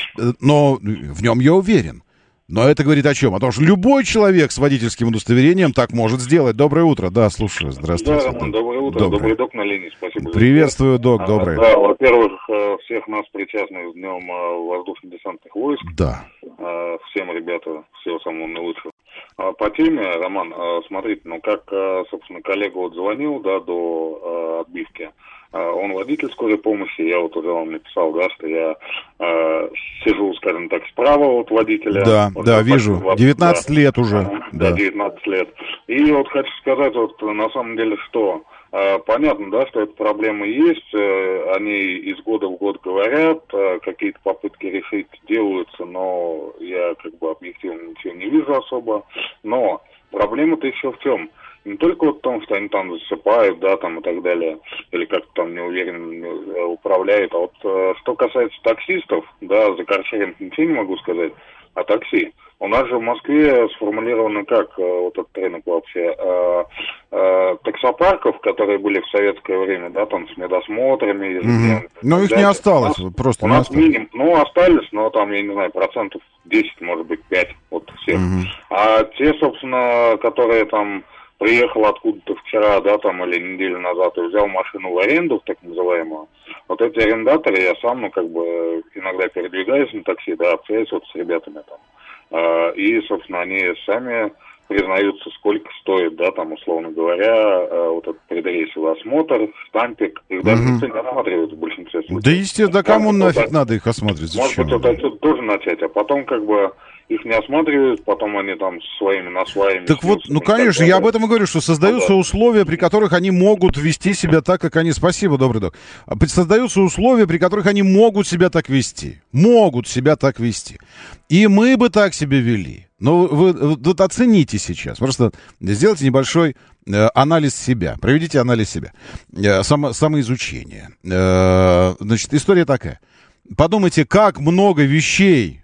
S2: Но в нем я уверен. Но это говорит о чем? О том, что любой человек с водительским удостоверением так может сделать. Доброе утро. Да, слушаю. Здравствуйте.
S10: Да, Роман, доброе утро. Доброе. Добрый док на линии. Спасибо.
S2: Приветствую, док. Доброе.
S10: Да, во-первых, всех нас причастных с Днем воздушно-десантных войск.
S2: Да.
S10: Всем, ребята, всего самого наилучшего. По теме, Роман, смотрите, ну как, собственно, коллега вот звонил, да, до отбивки. Он водитель скорой помощи, я вот уже вам написал, да, что я э, сижу, скажем так, справа от водителя.
S2: Да,
S10: вот,
S2: да,
S10: вот,
S2: вижу,
S10: вот,
S2: девятнадцать
S10: да,
S2: лет уже.
S10: Да, да, девятнадцать лет. И вот хочу сказать, вот на самом деле, что э, понятно, да, что эта проблема есть, э, они из года в год говорят, э, какие-то попытки решить делаются, но я как бы объективно ничего не вижу особо. Но проблема-то еще в чем? Не только вот в том, что они там засыпают, да, там и так далее, или как-то там неуверенно управляют, а вот э, что касается таксистов, да, за каршеринг ничего не могу сказать, а такси. У нас же в Москве сформулировано как э, вот этот рынок вообще, э, э, таксопарков, которые были в советское время, да, там с медосмотрами.
S2: Mm-hmm. Ну, их
S10: да,
S2: не осталось,
S10: у нас,
S2: просто
S10: у
S2: не
S10: нас
S2: осталось.
S10: Минимум, ну, остались, но там, я не знаю, процентов десять, может быть, пять от всех. Mm-hmm. А те, собственно, которые там приехал откуда-то вчера, да, там, или неделю назад, и взял машину в аренду, так называемую, вот эти арендаторы, я сам, ну, как бы, иногда передвигаюсь на такси, да, общаюсь вот с ребятами там, э, и, собственно, они сами признаются, сколько стоит, да, там, условно говоря, э, вот этот предрейсовый осмотр, штампик, их даже никто не осматривает в большинстве случаев.
S2: Да, естественно, да кому нафиг надо их осматривать?
S10: Может быть, вот отсюда тоже начать, а потом, как бы, их не осматривают, потом они там своими на своими...
S2: Так вот, ну, конечно, я об этом и говорю, что создаются условия, при которых они могут вести себя так, как они... Спасибо, добрый док. Создаются условия, при которых они могут себя так вести. Могут себя так вести. И мы бы так себя вели. Но вы, вы, вы оцените сейчас. Просто сделайте небольшой э, анализ себя. Проведите анализ себя. Э, само, самоизучение. Э, значит, история такая. Подумайте, как много вещей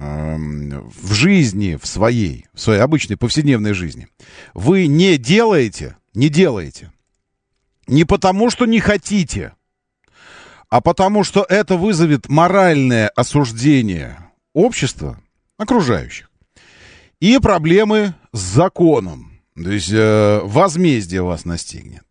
S2: в жизни, в своей, в своей обычной повседневной жизни вы не делаете, не делаете. Не потому, что не хотите, а потому, что это вызовет моральное осуждение общества, окружающих, и проблемы с законом. То есть э, возмездие вас настигнет.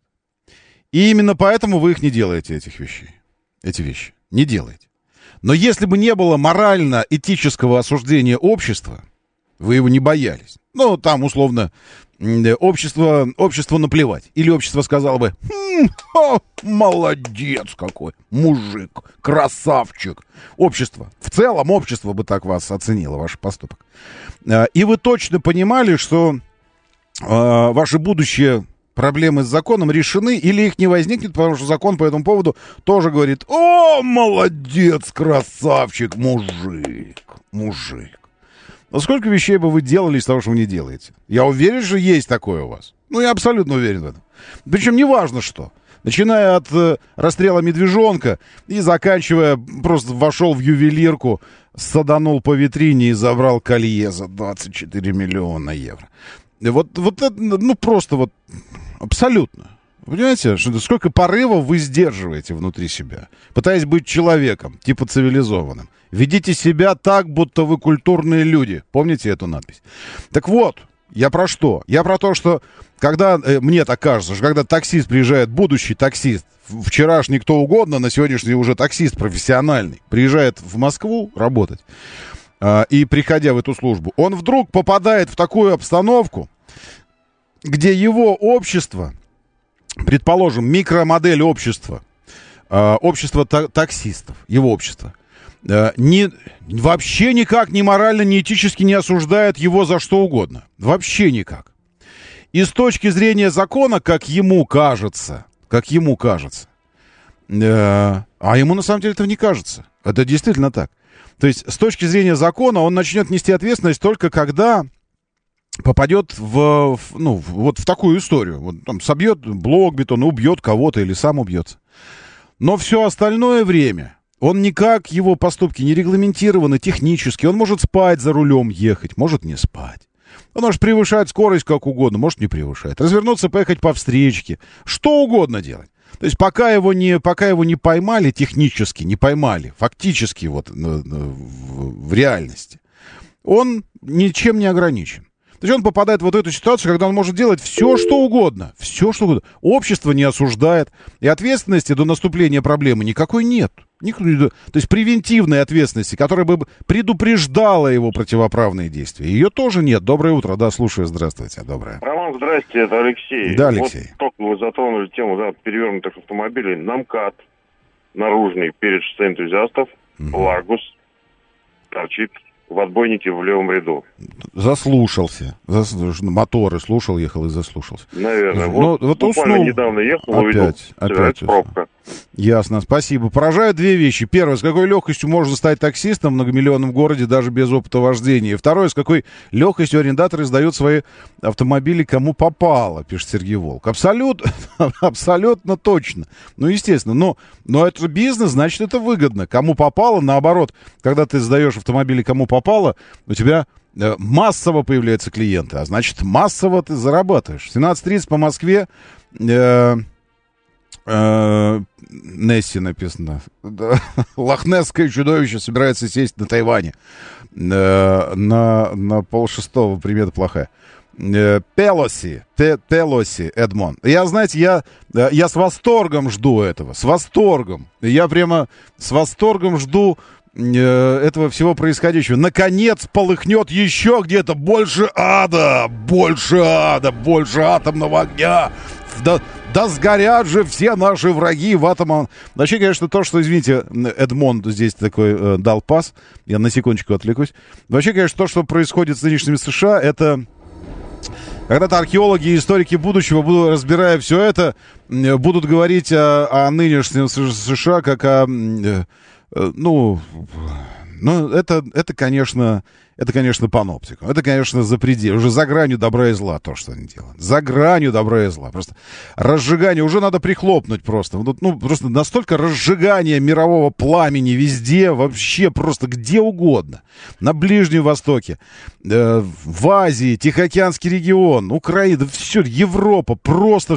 S2: И именно поэтому вы их не делаете, этих вещей. Эти вещи. Не делаете. Но если бы не было морально-этического осуждения общества, вы его не боялись. Ну, там, условно, общество, общество наплевать. Или общество сказало бы, хм, о, молодец какой, мужик, красавчик. Общество, в целом общество бы так вас оценило, ваш поступок. И вы точно понимали, что э, ваше будущее... проблемы с законом решены, или их не возникнет, потому что закон по этому поводу тоже говорит: о, молодец, красавчик, мужик, мужик. Но сколько вещей бы вы делали из того, что вы не делаете? Я уверен, что есть такое у вас. Ну, я абсолютно уверен в этом. Причем неважно что. Начиная от э, расстрела медвежонка и заканчивая, просто вошел в ювелирку, саданул по витрине и забрал колье за двадцать четыре миллиона евро. Вот, вот это, ну, просто вот абсолютно. Понимаете, что, сколько порывов вы сдерживаете внутри себя, пытаясь быть человеком, типа цивилизованным. Ведите себя так, будто вы культурные люди. Помните эту надпись? Так вот, я про что? Я про то, что когда, э, мне так кажется, что когда таксист приезжает, будущий таксист, вчерашний кто угодно, на сегодняшний уже таксист профессиональный, приезжает в Москву работать, э, и приходя в эту службу, он вдруг попадает в такую обстановку, где его общество, предположим, микромодель общества, э, общество та- таксистов, его общество, э, не, вообще никак ни морально, ни этически не осуждает его за что угодно. Вообще никак. И с точки зрения закона, как ему кажется, как ему кажется, э, а ему на самом деле этого не кажется. Это действительно так. То есть с точки зрения закона он начнет нести ответственность только когда... попадет в, в, ну, вот в такую историю. Вот, там, собьет блок бетона, убьет кого-то или сам убьется. Но все остальное время он никак, его поступки не регламентированы технически. Он может спать за рулем, ехать, может не спать. Он может превышать скорость как угодно, может не превышать. Развернуться, поехать по встречке. Что угодно делать. То есть пока его не, пока его не поймали технически, не поймали, фактически вот в, в, в реальности, он ничем не ограничен. То есть он попадает в вот эту ситуацию, когда он может делать все, что угодно. Все, что угодно. Общество не осуждает. И ответственности до наступления проблемы никакой нет. То есть превентивной ответственности, которая бы предупреждала его противоправные действия, ее тоже нет. Доброе утро. Да, слушаю. Здравствуйте. Доброе.
S11: Роман, здрасте. Это Алексей.
S2: Да, Алексей.
S11: Вот только вы затронули тему, да, перевернутых автомобилей. НАМКАД наружный перед шоссе энтузиастов. Угу. Ларгус торчит в отбойнике в левом ряду.
S2: Заслушался. Зас... Моторы слушал, ехал и заслушался.
S11: Наверное.
S2: Ну,
S11: вот,
S2: вот
S11: буквально
S2: уснул.
S11: недавно ехал,
S2: опять,
S11: увидел,
S2: опять
S11: пробка.
S2: Ясно, спасибо. Поражают две вещи. Первое, с какой легкостью можно стать таксистом в многомиллионном городе даже без опыта вождения. И второе, с какой легкостью арендаторы сдают свои автомобили кому попало, пишет Сергей Волк. Абсолютно, абсолютно точно. Ну, естественно. Но, но это бизнес, значит, это выгодно. Кому попало, наоборот, когда ты сдаешь автомобили кому попало, у тебя э, массово появляются клиенты, а значит, массово ты зарабатываешь. семнадцать тридцать по Москве... Э, Несси написано. Лохнесское чудовище собирается сесть на Тайване. На, на полшестого, примета плохая. Пелоси, Пелоси, Эдмон. Я, знаете, я, я с восторгом жду этого. С восторгом. Я прямо с восторгом жду э, этого всего происходящего. Наконец полыхнет еще где-то больше ада, больше ада, больше атомного огня. Да, да сгорят же все наши враги в атомном... Вообще, конечно, то, что, извините, Эдмонд здесь такой э, дал пас, я на секундочку отвлекусь. Вообще, конечно, то, что происходит с нынешними США, это... Когда-то археологи и историки будущего, будут, разбирая все это, будут говорить о, о нынешнем США как о... Э, э, ну, ну это, это, конечно... Это, конечно, паноптикум. Это, конечно, за пределом. Уже за гранью добра и зла то, что они делают. За гранью добра и зла. Просто разжигание. Уже надо прихлопнуть просто. Ну, просто настолько разжигание мирового пламени везде, вообще просто где угодно. На Ближнем Востоке, э, в Азии, Тихоокеанский регион, Украина, все, Европа. Просто...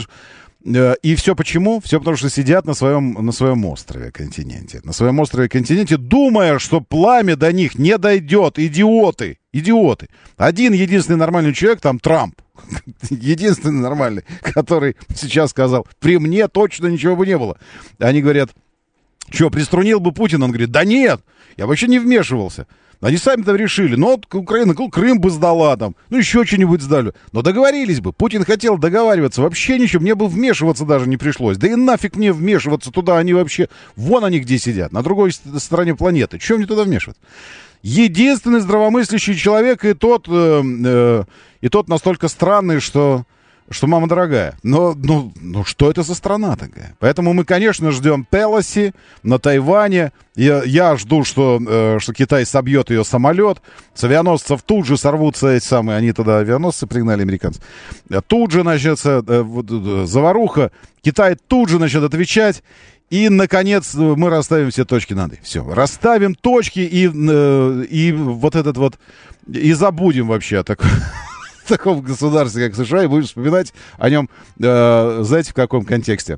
S2: И все почему? Все потому, что сидят на своем, на своем острове континенте. На своем острове континенте, думая, что пламя до них не дойдет. Идиоты. Идиоты. Один единственный нормальный человек, там Трамп. Единственный нормальный, который сейчас сказал, при мне точно ничего бы не было. Они говорят, что, приструнил бы Путин? Он говорит, да нет, я вообще не вмешивался. Они сами там решили, ну, вот Украина, Крым бы сдала там, ну, еще что-нибудь сдали. Но договорились бы, Путин хотел договариваться, вообще ничего, мне бы вмешиваться даже не пришлось. Да и нафиг мне вмешиваться туда, они вообще, вон они где сидят, на другой стороне планеты. Чего мне туда вмешиваться? Единственный здравомыслящий человек, и тот, э, э, и тот настолько странный, что... что мама дорогая. Но, ну, ну, что это за страна такая? Поэтому мы, конечно, ждем Пелоси на Тайване. Я, я жду, что, э, что Китай собьет ее самолет. С авианосцев тут же сорвутся эти самые... Они тогда авианосцы пригнали, американцы. Тут же начнется э, вот, э, заваруха. Китай тут же начнет отвечать. И, наконец, мы расставим все точки над «и». Все, расставим точки и, э, и вот этот вот... И забудем вообще о таком... в таком государстве, как США, и будем вспоминать о нем, э, знаете, в каком контексте.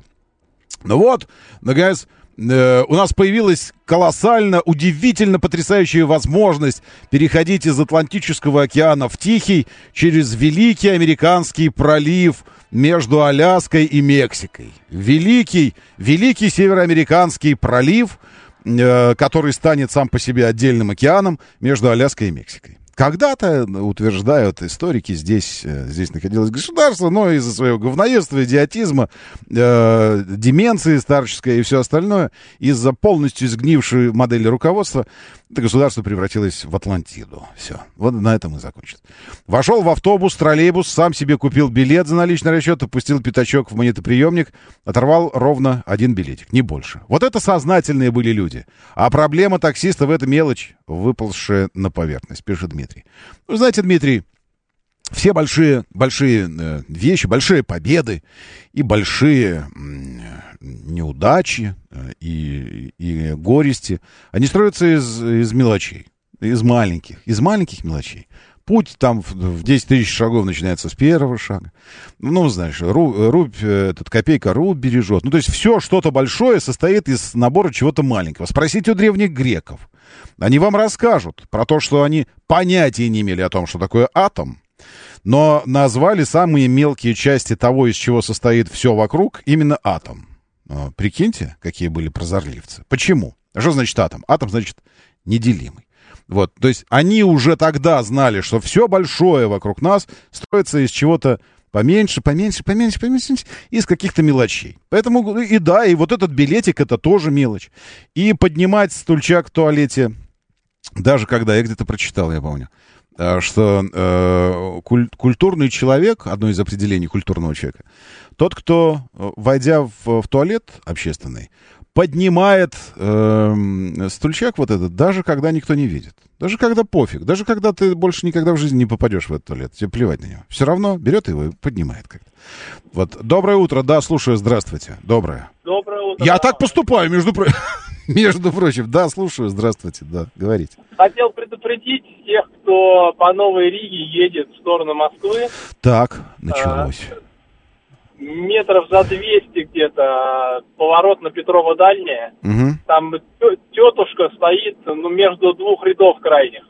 S2: Ну вот, наконец, э, у нас появилась колоссально, удивительно потрясающая возможность переходить из Атлантического океана в Тихий через Великий Американский пролив между Аляской и Мексикой. Великий, Великий Североамериканский пролив, э, который станет сам по себе отдельным океаном между Аляской и Мексикой. Когда-то, утверждают историки, здесь, здесь находилось государство, но из-за своего говноедства, идиотизма, э, деменции старческой и все остальное, из-за полностью сгнившей модели руководства, это государство превратилось в Атлантиду. Все, вот на этом и закончится. Вошел в автобус, троллейбус, сам себе купил билет за наличный расчет, опустил пятачок в монетоприемник, оторвал ровно один билетик, не больше. Вот это сознательные были люди. А проблема таксистов — это мелочь, выползшая на поверхность, пишет Дмитрий. Вы знаете, Дмитрий, все большие, большие э, вещи, большие победы и большие э, неудачи э, и, и горести, они строятся из, из мелочей, из маленьких, из маленьких мелочей. Путь там в, в десять тысяч шагов начинается с первого шага. Ну, знаешь, ру, рубь, этот, копейка рубь бережет. Ну, то есть все что-то большое состоит из набора чего-то маленького. Спросите у древних греков. Они вам расскажут про то, что они понятия не имели о том, что такое атом, но назвали самые мелкие части того, из чего состоит все вокруг, именно атом. Прикиньте, какие были прозорливцы. Почему? Что значит атом? Атом значит неделимый. Вот, то есть они уже тогда знали, что все большое вокруг нас строится из чего-то поменьше, поменьше, поменьше, поменьше, из каких-то мелочей. Поэтому и да, и вот этот билетик — это тоже мелочь. И поднимать стульчак в туалете, даже когда, я где-то прочитал, я помню, что э, куль- культурный человек, одно из определений культурного человека, тот, кто, войдя в, в туалет общественный, поднимает э, стульчак вот этот, даже когда никто не видит. Даже когда пофиг. Даже когда ты больше никогда в жизни не попадешь в этот туалет. Тебе плевать на него. Все равно берет его и поднимает как-то. Вот. Доброе утро. Да, слушаю. Здравствуйте. Доброе.
S12: Доброе утро.
S2: Я так поступаю, между прочим. Между прочим. Да, слушаю. Здравствуйте. Да, говорите.
S12: Хотел предупредить тех, кто по Новой Риге едет в сторону Москвы.
S2: Так, началось.
S12: Метров за двести где-то поворот на Петрова Дальняя.
S2: Угу.
S12: Там тетушка стоит, ну, между двух рядов крайних.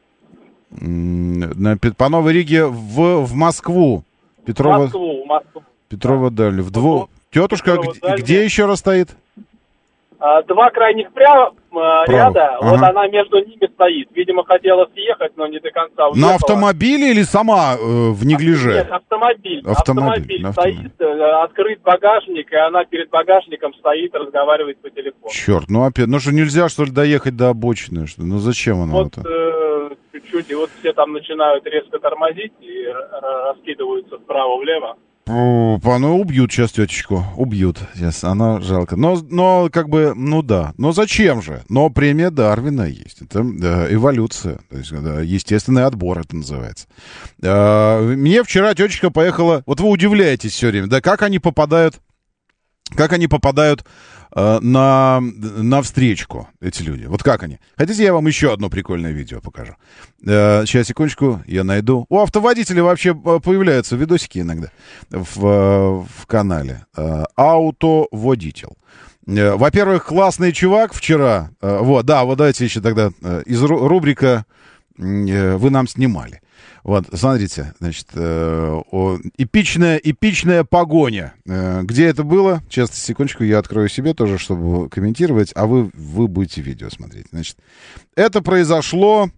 S2: На, по Новой Риге в, в Москву. Петрова,
S12: Москву, в Москву.
S2: Петрова Дальняя. В дву... Тетушка, где, где еще раз стоит?
S12: А, два крайних прямо, э, ряда,
S2: ага.
S12: вот она между ними стоит. Видимо, хотела съехать, но не до конца уехала.
S2: На автомобиле или сама э, в неглиже?
S12: Нет, автомобиль.
S2: Автомобиль,
S12: Автомобиль
S2: автомобиль.
S12: стоит, э, открыт багажник, и она перед багажником стоит, разговаривает по телефону.
S2: Черт, ну опять, ну что, нельзя, что ли, доехать до обочины? Что? Ну зачем она
S12: Вот
S2: это?
S12: э, чуть-чуть, и вот все там начинают резко тормозить и р- раскидываются вправо-влево.
S2: О, ну, убьют сейчас тетечку, убьют сейчас, она жалко. Но, но, как бы, ну да, но зачем же? Но премия Дарвина есть, это да, эволюция, то есть, да, естественный отбор это называется. А, мне вчера тетечка поехала, вот вы удивляетесь все время, да, как они попадают, как они попадают э, на, на встречку, эти люди, вот как они. Хотите, я вам еще одно прикольное видео покажу? Э, сейчас, секундочку, я найду. У автоводителей вообще появляются видосики иногда в, в канале. Э, Автоводитель. Э, во-первых, классный чувак вчера, э, вот, да, вот давайте еще тогда э, из ру- рубрика э, «Вы нам снимали». Вот, смотрите, значит, э, о, эпичная, эпичная погоня. Э, где это было? Сейчас, секундочку, я открою себе тоже, чтобы комментировать, а вы, вы будете видео смотреть. Значит, это произошло...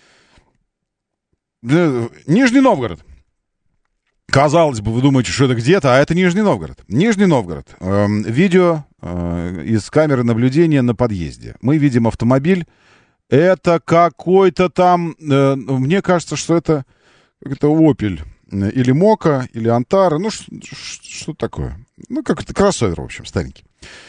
S2: Э, Нижний Новгород. Казалось бы, вы думаете, что это где-то, а это Нижний Новгород. Нижний Новгород. Э, видео э, из камеры наблюдения на подъезде. Мы видим автомобиль. Это какой-то там... Э, мне кажется, что это... Это Opel или Мока, или Антара. Ну, что, что такое? Ну, как-то кроссовер, в общем, старенький.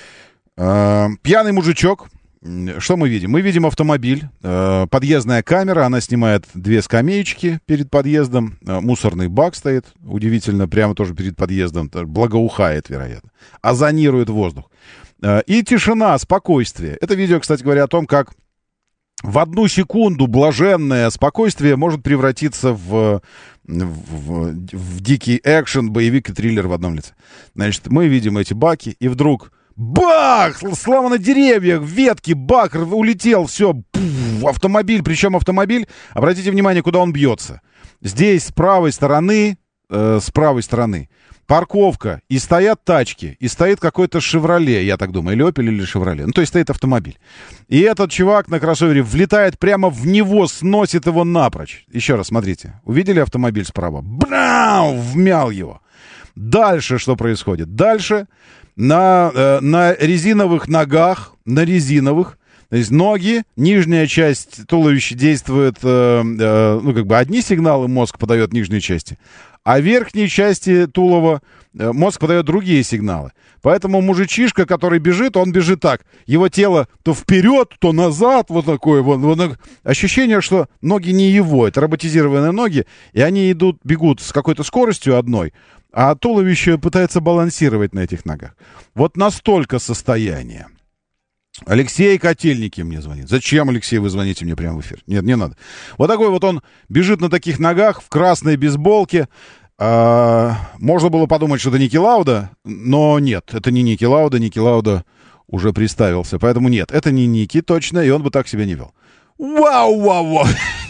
S2: Э, пьяный мужичок. Что мы видим? Мы видим автомобиль, э, подъездная камера, она снимает две скамеечки перед подъездом, э, мусорный бак стоит, удивительно, прямо тоже перед подъездом, благоухает, вероятно, озонирует воздух. Э, и тишина, спокойствие. Это видео, кстати говоря, о том, как в одну секунду блаженное спокойствие может превратиться в, в, в, в дикий экшен, боевик и триллер в одном лице. Значит, мы видим эти баки, и вдруг бах! Слава на деревьях, ветки, бак, улетел, все, пуф, автомобиль, причем автомобиль, обратите внимание, куда он бьется. Здесь с правой стороны, э, с правой стороны парковка, и стоят тачки, и стоит какой-то «Шевроле», я так думаю, или «Опель», или «Шевроле». Ну, то есть стоит автомобиль. И этот чувак на кроссовере влетает прямо в него, сносит его напрочь. Еще раз, смотрите. Увидели автомобиль справа? Брау! Вмял его. Дальше что происходит? Дальше на, э, на резиновых ногах, на резиновых, то есть ноги, нижняя часть туловища действует, э, э, ну, как бы одни сигналы мозг подает нижней части, а верхней части тулова э, мозг подает другие сигналы. Поэтому мужичишка, который бежит, он бежит так. Его тело то вперед, то назад, вот такое вот. вот ощущение, что ноги не его, это роботизированные ноги, и они идут, бегут с какой-то скоростью одной, а туловище пытается балансировать на этих ногах. Вот настолько состояние. Алексей Котельники мне звонит. Зачем, Алексей, вы звоните мне прямо в эфир? Нет, не надо. Вот такой вот он бежит на таких ногах в красной бейсболке. А, можно было подумать, что это Ники Лауда, но нет, это не Ники Лауда. Ники Лауда уже представился. Поэтому нет, это не Ники точно, и он бы так себя не вел. Вау-вау-вау!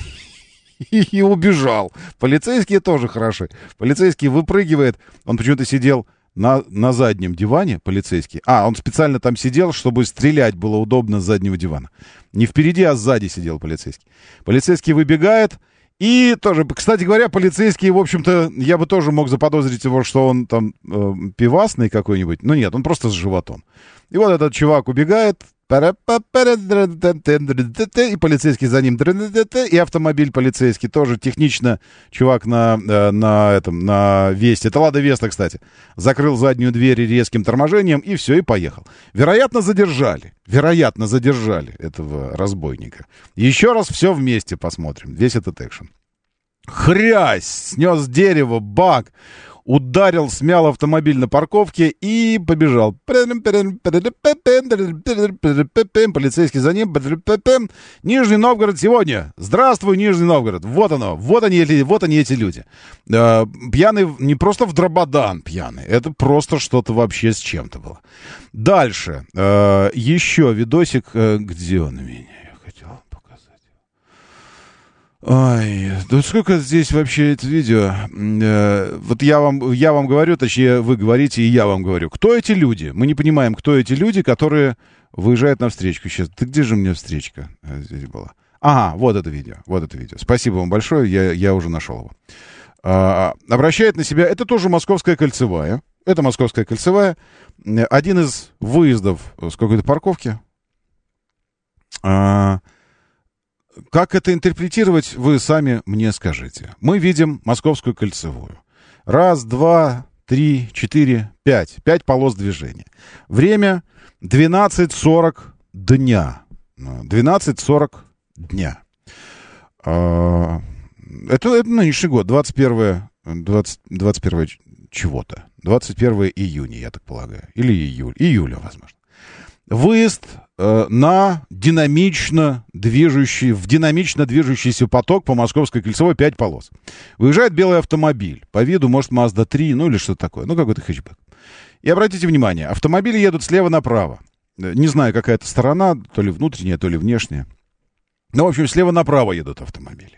S2: И убежал. Полицейские тоже хороши. Полицейский выпрыгивает. Он почему-то сидел... На, на заднем диване полицейский. А, он специально там сидел, чтобы стрелять было удобно с заднего дивана. Не впереди, а сзади сидел полицейский. Полицейский выбегает. И тоже, кстати говоря, полицейский, в общем-то, я бы тоже мог заподозрить его, что он там э, пивасный какой-нибудь. Но нет, он просто с животом. И вот этот чувак убегает. И полицейский за ним. И автомобиль полицейский тоже технично. Чувак на, на этом, на Весте. Это Лада Веста, кстати. Закрыл заднюю дверь резким торможением, и все, и поехал. Вероятно, задержали. Вероятно, задержали этого разбойника. Еще раз все вместе посмотрим. Весь этот экшен. Хрясь! Снес дерево, бак. Ударил, смял автомобиль на парковке и побежал. Полицейский за ним. Нижний Новгород сегодня. Здравствуй, Нижний Новгород. Вот оно. Вот они, вот они эти люди. Пьяный не просто в дрободан пьяный. Это просто что-то вообще с чем-то было. Дальше. Еще видосик. Где он у меня? Я хотел показать. Ой, да сколько здесь вообще это видео? Э, вот я вам, я вам говорю, точнее, вы говорите, и я вам говорю. Кто эти люди? Мы не понимаем, кто эти люди, которые выезжают на встречку. Сейчас, ты где же у меня встречка здесь была? Ага, вот это видео, вот это видео. Спасибо вам большое, я, я уже нашел его. А, обращает на себя, это тоже Московская кольцевая. Это Московская кольцевая. Один из выездов с какой-то парковки. А, как это интерпретировать, вы сами мне скажите. Мы видим Московскую кольцевую. Раз, два, три, четыре, пять. Пять полос движения. Время двенадцать сорок дня. двенадцать сорок дня. А, это, это нынешний год, двадцать первое, двадцать, двадцать первое чего-то. двадцать первое июня, я так полагаю. Или июль. Июля, возможно. Выезд э, на динамично движущий, в динамично движущийся поток по Московской кольцевой пять полос. Выезжает белый автомобиль. По виду, может, Мазда три, ну или что-то такое. Ну, какой-то хэтчбэк. И обратите внимание, автомобили едут слева направо. Не знаю, какая это сторона, то ли внутренняя, то ли внешняя. Ну, в общем, слева направо едут автомобили.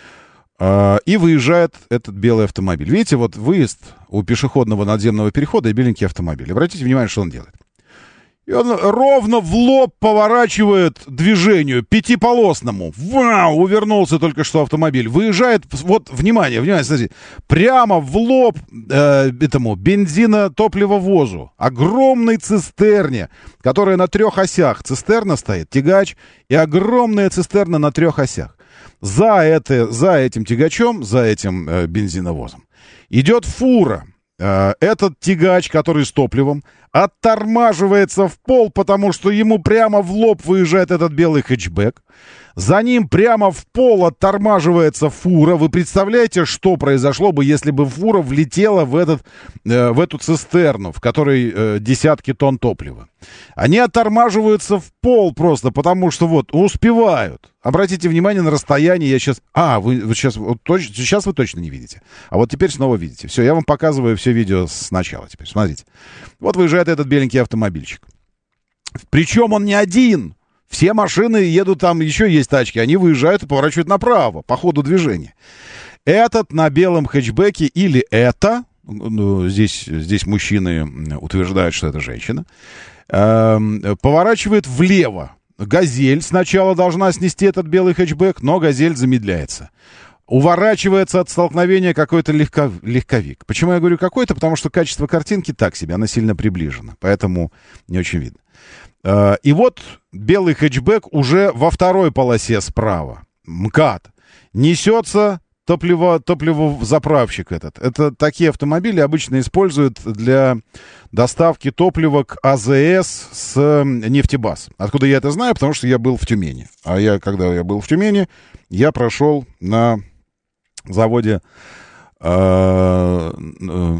S2: Uh, и выезжает этот белый автомобиль. Видите, вот выезд у пешеходного надземного перехода и беленький автомобиль. Обратите внимание, что он делает. И он ровно в лоб поворачивает движению пятиполосному. Вау! Увернулся только что автомобиль. Выезжает, вот, внимание, внимание, смотрите, прямо в лоб э, этому бензинотопливовозу. Огромной цистерне, которая на трех осях. Цистерна стоит, тягач и огромная цистерна на трех осях. За, это, за этим тягачом, за этим э, бензиновозом идет фура. Э, этот тягач, который с топливом, оттормаживается в пол, потому что ему прямо в лоб выезжает этот белый хэтчбэк. За ним прямо в пол оттормаживается фура. Вы представляете, что произошло бы, если бы фура влетела в, этот, э, в эту цистерну, в которой э, десятки тонн топлива? Они оттормаживаются в пол просто, потому что вот успевают. Обратите внимание на расстояние. Я сейчас... А, вы, вы сейчас, вот, точ, сейчас вы точно не видите. А вот теперь снова видите. Все, я вам показываю все видео сначала теперь. Смотрите. Вот выезжает этот беленький автомобильчик. Причем он не один. Все машины едут, там еще есть тачки, они выезжают и поворачивают направо по ходу движения. Этот на белом хэтчбеке или это, ну, здесь, здесь мужчины утверждают, что это женщина, э, поворачивает влево. «Газель» сначала должна снести этот белый хэтчбэк, но «Газель» замедляется. Уворачивается от столкновения какой-то легко, легковик. Почему я говорю какой-то? Потому что качество картинки так себе, она сильно приближена, поэтому не очень видно. И вот белый хэтчбэк уже во второй полосе справа. МКАД. Несется топливо, топливозаправщик этот. Это такие автомобили обычно используют для доставки топлива к АЗС с нефтебаз. Откуда я это знаю? Потому что я был в Тюмени. А я, когда я был в Тюмени, я прошел на заводе э, э,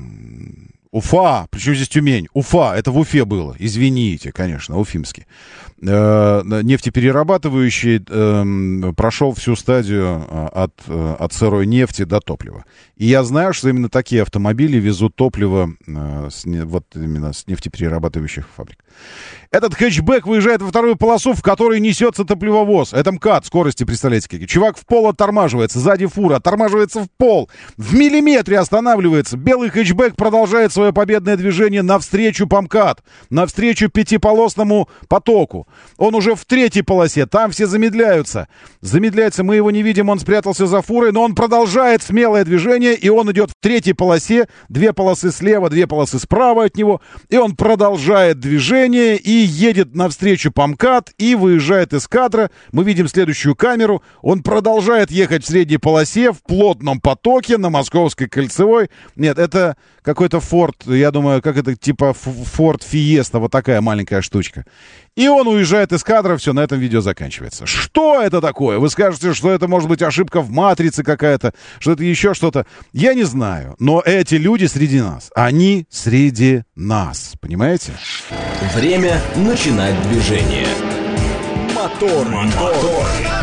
S2: Уфа, причем здесь Тюмень, Уфа, это в Уфе было, извините, конечно, уфимский. Э, нефтеперерабатывающий э, прошел всю стадию от, от сырой нефти до топлива. И я знаю, что именно такие автомобили везут топливо э, с, вот именно с нефтеперерабатывающих фабрик. Этот хэтчбэк выезжает во вторую полосу, в которой несется топливовоз. Это МКАД, скорости, представляете, какие. Чувак в пол оттормаживается, сзади фура, оттормаживается в пол, в миллиметре останавливается. Белый хэтчбэк продолжает свое победное движение навстречу по МКАД, навстречу пятиполосному потоку. Он уже в третьей полосе, там все замедляются. Замедляется, мы его не видим, он спрятался за фурой, но он продолжает смелое движение, и он идет в третьей полосе, две полосы слева, две полосы справа от него, и он продолжает движение и едет навстречу по МКАД и выезжает из кадра. Мы видим следующую камеру, он продолжает ехать в средней полосе, в плотном потоке на Московской кольцевой. Нет, это какой-то Форд, я думаю, как это, типа Форд Фиеста, вот такая маленькая штучка. И он уезжает из кадра, все, на этом видео заканчивается. Что это такое? Вы скажете, что это может быть ошибка в матрице какая-то, что это еще что-то. Я не знаю, но эти люди среди нас. Они среди нас, понимаете?
S1: Время начинать движение. Мотор, мотор.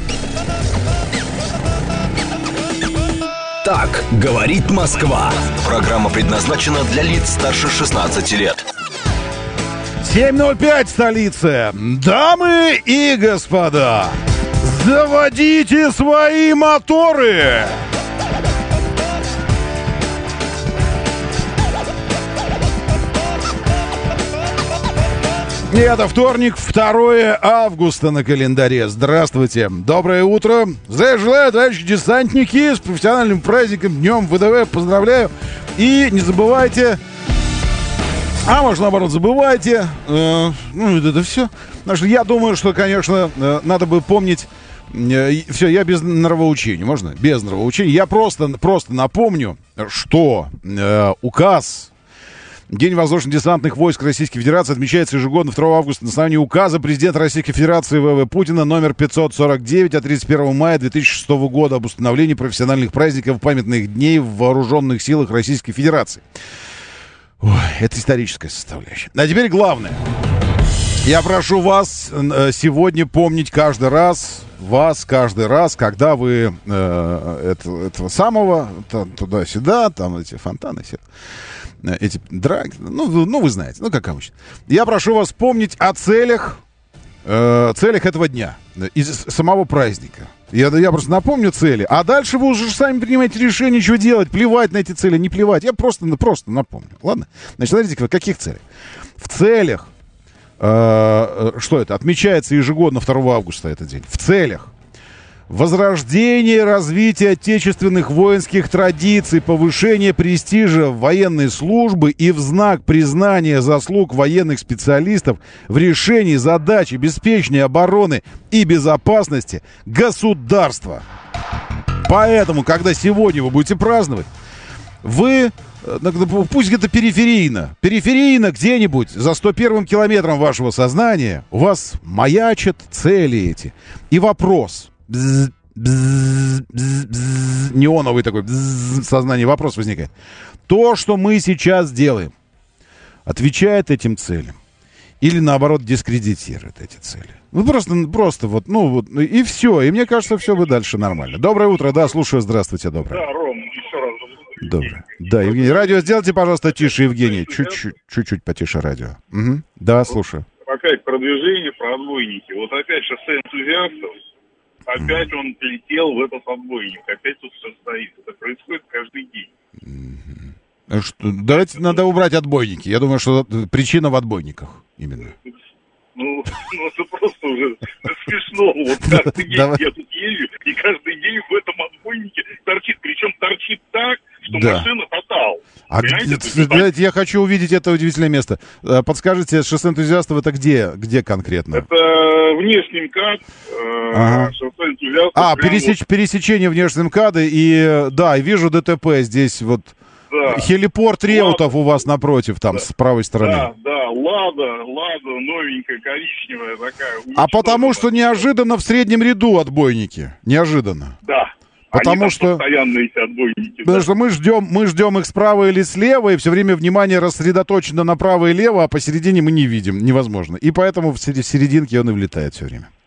S1: Так говорит Москва. Программа предназначена для лиц старше шестнадцати лет.
S2: семь ноль пять, столица. Дамы и господа, Заводите свои моторы! И это вторник, второе августа на календаре. Здравствуйте, доброе утро. Здравия желаю, товарищи десантники, с профессиональным праздником, днем ВДВ, поздравляю. И не забывайте, а может наоборот забывайте, э, ну это все. Потому что я думаю, что, конечно, э, надо бы помнить, э, все, я без нравоучения, можно? Без нравоучения. Я просто, просто напомню, что э, указ... День воздушно-десантных войск Российской Федерации отмечается ежегодно второго августа на основании указа президента Российской Федерации вэ вэ Путина номер пятьсот сорок девять от тридцать первого мая две тысячи шестого года об установлении профессиональных праздников памятных дней в вооруженных силах Российской Федерации. Ой, это историческая составляющая. А теперь главное. Я прошу вас сегодня помнить каждый раз, вас каждый раз, когда вы э, это, этого самого, там, туда-сюда, там эти фонтаны, все, эти драки, ну, ну вы знаете, ну как обычно. Я прошу вас помнить о целях, э, целях этого дня, из самого праздника. Я, я просто напомню цели, а дальше вы уже сами принимаете решение, что делать, плевать на эти цели, не плевать. Я просто, просто напомню, ладно? Значит, смотрите, в каких целях? В целях, э, что это, отмечается ежегодно второго августа этот день, в целях возрождение и развитие отечественных воинских традиций, повышение престижа военной службы и в знак признания заслуг военных специалистов в решении задач обеспечения обороны и безопасности государства. Поэтому, когда сегодня вы будете праздновать, вы, пусть где-то периферийно, периферийно где-нибудь за сто первым километром вашего сознания у вас маячат цели эти. И вопрос... Бзз, бзз, бзз, бзз, неоновый такой бзз, сознание, вопрос возникает. То, что мы сейчас делаем, отвечает этим целям или наоборот дискредитирует эти цели? Ну просто, просто вот, ну вот, и все. И мне кажется, все бы дальше нормально. Доброе утро, да, слушаю, здравствуйте, доброе.
S6: Да, Ром, еще раз.
S2: Доброе. Да, Евгений, радио сделайте, пожалуйста, тише, Евгений. Чуть-чуть, чуть-чуть потише радио. Угу. Да, слушаю.
S6: Опять продвижение, про отбойники. Вот опять шоссе энтузиастов. Опять он прилетел в этот отбойник. Опять тут все стоит. Это происходит каждый день.
S2: Что, давайте надо убрать отбойники. Я думаю, что причина в отбойниках именно.
S6: Ну, ну это просто уже смешно. Вот каждый день я тут езжу, и каждый день в этом отбойнике торчит. Причем торчит так, что
S2: да.
S6: машина тотал.
S2: А где, знаете, я хочу увидеть это удивительное место. Подскажите, шоссе энтузиастов это где? Где конкретно?
S6: Это внешний МКАД, э,
S2: ага.
S6: шоссе энтузиастов.
S2: А, пересеч, вот... пересечение внешнего МКАДа. И да, вижу ДТП здесь вот. Да. Хелипорт Реутов Лада. У вас напротив, там, да. С правой стороны.
S6: Да, да, Лада, Лада новенькая, коричневая такая.
S2: А потому что неожиданно в среднем ряду отбойники. Неожиданно.
S6: Да.
S2: Потому
S6: Они
S2: что,
S6: постоянно эти отбойники.
S2: Потому
S6: да.
S2: что мы ждем, мы ждем их справа или слева, и все время внимание рассредоточено направо и лево, а посередине мы не видим. Невозможно. И поэтому в серединке он и влетает все время.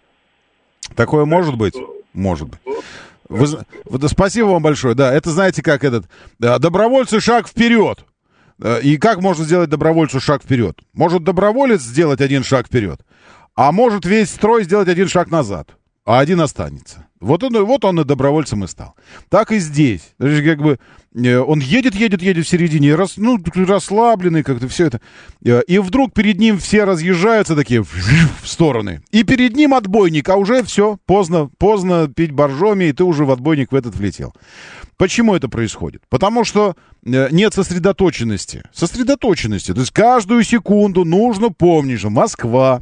S2: Такое так может что... быть? Может быть. Вы, вы, спасибо вам большое. Да, это знаете, как этот добровольцы шаг вперед. И как можно сделать добровольцу шаг вперед? Может доброволец сделать один шаг вперед, а может весь строй сделать один шаг назад, а один останется. Вот он, вот он и добровольцем и стал. Так и здесь. Как бы он едет, едет, едет в середине, рас, ну, расслабленный как-то все это. И вдруг перед ним все разъезжаются такие в стороны. И перед ним отбойник, а уже все, поздно, поздно пить боржоми, и ты уже в отбойник в этот влетел. Почему это происходит? Потому что нет сосредоточенности. Сосредоточенности. То есть каждую секунду нужно помнить, что Москва,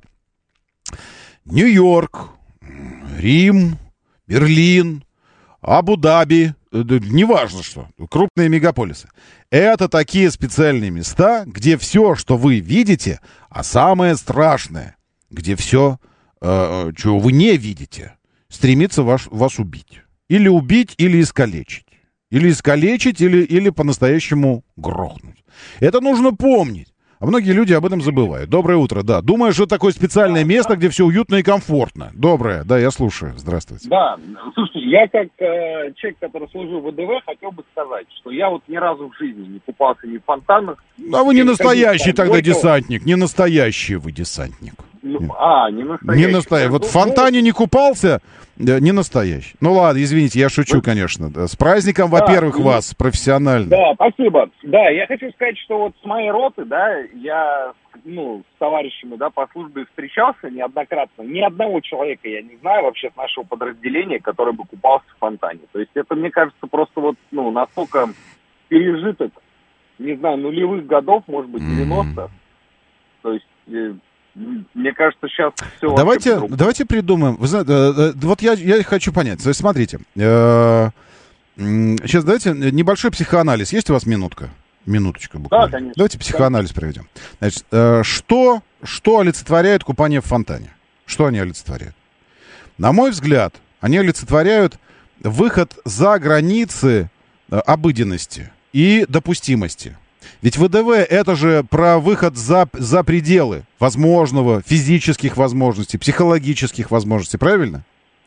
S2: Нью-Йорк, Рим, Берлин, Абу-Даби, неважно что, крупные мегаполисы. Это такие специальные места, где все, что вы видите, а самое страшное, где все, э, чего вы не видите, стремится вас, вас убить. Или убить, или искалечить. Или искалечить, или, или по-настоящему грохнуть. Это нужно помнить. А многие люди об этом забывают. Доброе утро, да. Думаю, что это такое специальное да, место, да. где все уютно и комфортно. Доброе, да, я слушаю. Здравствуйте.
S13: Да, слушайте, я как э, человек, который служил в ВДВ, хотел бы сказать, что я вот ни разу в жизни не купался ни в фонтанах.
S2: А вы не настоящий тогда десантник, не настоящий вы десантник.
S13: Ну, А, не настоящий.
S2: Не настоящий. Вот в фонтане не купался, не настоящий. Ну ладно, извините, я шучу, конечно. С праздником,
S13: Да,
S2: во-первых,
S13: и-
S2: вас, профессионально.
S13: Да, спасибо. Да, я хочу сказать, что вот с моей роты, да, я, ну, с товарищами, да, по службе встречался неоднократно. Ни одного человека я не знаю вообще с нашего подразделения, который бы купался в фонтане. То есть это, мне кажется, просто вот, ну, настолько пережиток, не знаю, нулевых годов, может быть, девяностых. То есть, э, мне кажется, сейчас все...
S2: Давайте, давайте придумаем. Вы знаете, э, э, вот я, я хочу понять. То есть, смотрите. Э, м, сейчас давайте небольшой психоанализ. Есть у вас минутка? Минуточка буквально.
S13: Да, конечно.
S2: Давайте психоанализ проведем. Значит, э, что, что олицетворяет купание в фонтане? Что они олицетворяют? На мой взгляд, они олицетворяют выход за границы э, обыденности и допустимости. Ведь ВДВ — это же про выход за, за пределы возможного, физических возможностей, психологических возможностей, правильно?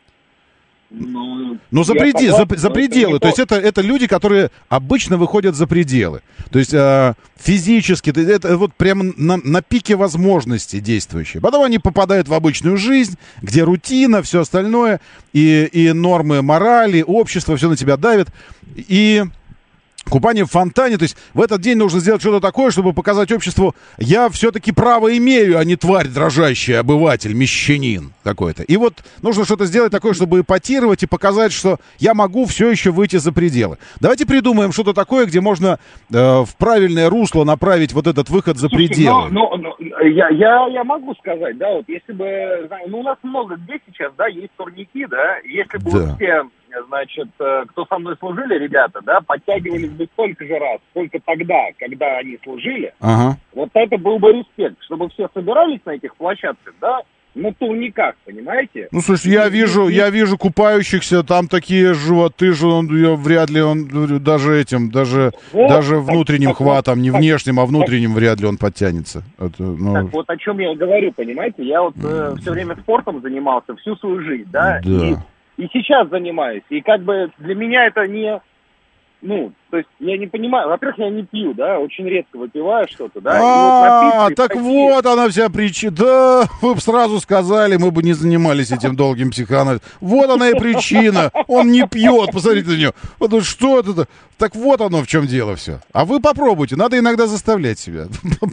S13: Ну,
S2: Ну, за,
S13: я
S2: преде-
S13: согласен,
S2: за, за
S13: но
S2: пределы.
S13: это
S2: То
S13: не
S2: есть это, это люди, которые обычно выходят за пределы. То есть э, физически, это, это вот прямо на, на пике возможностей действующие. Потом они попадают в обычную жизнь, где рутина, все остальное, и, и нормы морали, общество, все на тебя давит. И... Купание в фонтане, то есть в этот день нужно сделать что-то такое, чтобы показать обществу, я все-таки право имею, а не тварь дрожащая, обыватель, мещанин какой-то. И вот нужно что-то сделать такое, чтобы эпатировать и показать, что я могу все еще выйти за пределы. Давайте придумаем что-то такое, где можно э, в правильное русло направить вот этот выход за
S13: Слушайте,
S2: пределы.
S13: но- но- но я, я, я могу сказать, да, вот если бы, знаю, ну у нас много где сейчас, да, есть турники, да, если бы
S2: Да.
S13: вот все, значит, э, кто со мной служили, ребята, да, подтягивались бы столько же раз, сколько тогда, когда они служили,
S2: Ага.
S13: вот это был бы респект, чтобы все собирались на этих площадках, да, на турниках, понимаете?
S2: Ну, слушай, я
S13: И-
S2: вижу,
S13: и-
S2: я вижу купающихся, там такие животы же, он, я вряд ли он даже этим, даже,
S13: Вот,
S2: даже
S13: так-
S2: внутренним
S13: так
S2: хватом, не
S13: так-
S2: внешним, а внутренним вряд ли он подтянется. Это, ну,
S13: Так вот о чем я говорю, понимаете? Я вот э, все время спортом занимался всю свою жизнь, да,
S2: Да.
S13: и, и сейчас занимаюсь. И как бы для меня это не, ну, то есть я не понимаю, во-первых, я не пью, да, очень редко выпиваю что-то, да. и вот
S2: А,
S13: напитки
S2: так
S13: такие-
S2: вот она вся причина. Да, вы бы сразу сказали, мы бы не занимались этим долгим психоанализом. Вот она и причина. Он не пьет, посмотрите на него. Вот ну что это? Так вот оно в чем дело все. А вы попробуйте, надо иногда заставлять себя.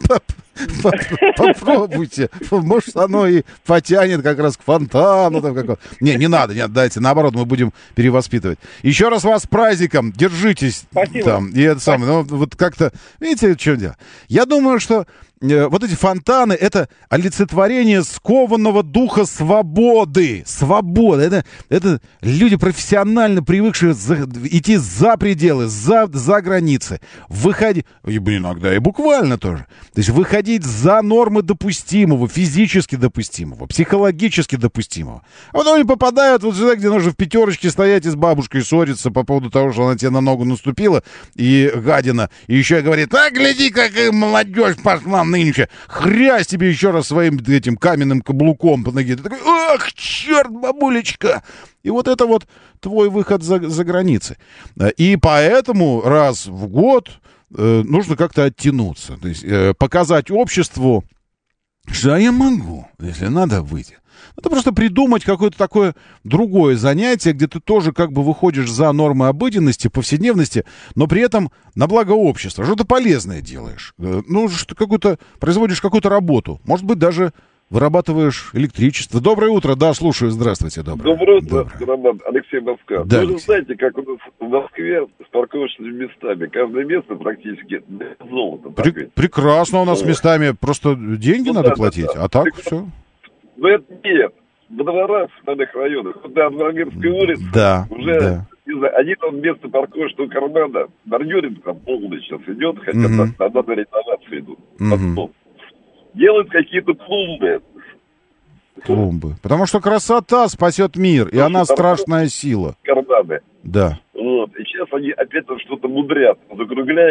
S2: Попробуйте. Может, оно и потянет как раз к фонтану. там какого- Не, не надо, нет, дайте, наоборот, мы будем перевоспитывать. Еще раз вас с праздником, держитесь.
S13: Спасибо.
S2: Там, и это самое, ну, вот как-то, видите, что дело? Я думаю, что э, вот эти фонтаны — это олицетворение скованного духа свободы. Свобода. Это, это люди, профессионально привыкшие за- идти за пределы, за, за границы. Выходить, и, блин, иногда и буквально тоже. То есть выходить за нормы допустимого, физически допустимого, психологически допустимого. А потом они попадают вот сюда, где нужно в пятерочке стоять и с бабушкой ссориться по поводу того, что она тебе на ногу наступила, и гадина, и еще и говорит, а, гляди, какая молодежь пошла нынче, хрясь тебе еще раз своим этим каменным каблуком по ноге. Ты такой, ах, черт, бабулечка! И вот это вот твой выход за, за границы. И поэтому раз в год э, нужно как-то оттянуться, то есть э, показать обществу, что я могу, если надо, выйти. Это просто придумать какое-то такое другое занятие, где ты тоже как бы выходишь за нормы обыденности, повседневности, но при этом на благо общества. Что-то полезное делаешь. Э, Ну, что какую-то, производишь какую-то работу. Может быть, даже вырабатываешь электричество. Доброе утро. Да, слушаю. Здравствуйте. Доброе.
S14: Доброе утро, Роман. Алексей Москва.
S2: Да,
S14: Вы же
S2: Алексей.
S14: знаете, как у нас в Москве с парковочными местами. Каждое место практически для золота. так
S2: Пре-
S14: ведь?
S2: прекрасно у нас
S14: Вот.
S2: местами. Просто деньги
S14: Ну
S2: надо
S14: да, да,
S2: платить.
S14: да.
S2: А так
S14: Так-
S2: все.
S14: Но это нет. В дворах в остальных районах. Вот на Адмиральской улице
S2: Да,
S14: уже,
S2: да.
S14: не знаю, один он вместо парковочного кармана, Бордюрин там полный сейчас идет, хотя
S2: Мгм.
S14: там надо на реновацию идут.
S2: Мгм.
S14: Потом делают какие-то клумбы.
S2: Клумбы. Потому что красота спасет мир, и
S14: Слушай,
S2: она
S14: там
S2: страшная сила.
S14: Карманы.
S2: Да.
S14: Вот. И сейчас они опять там что-то мудрят, закругляют.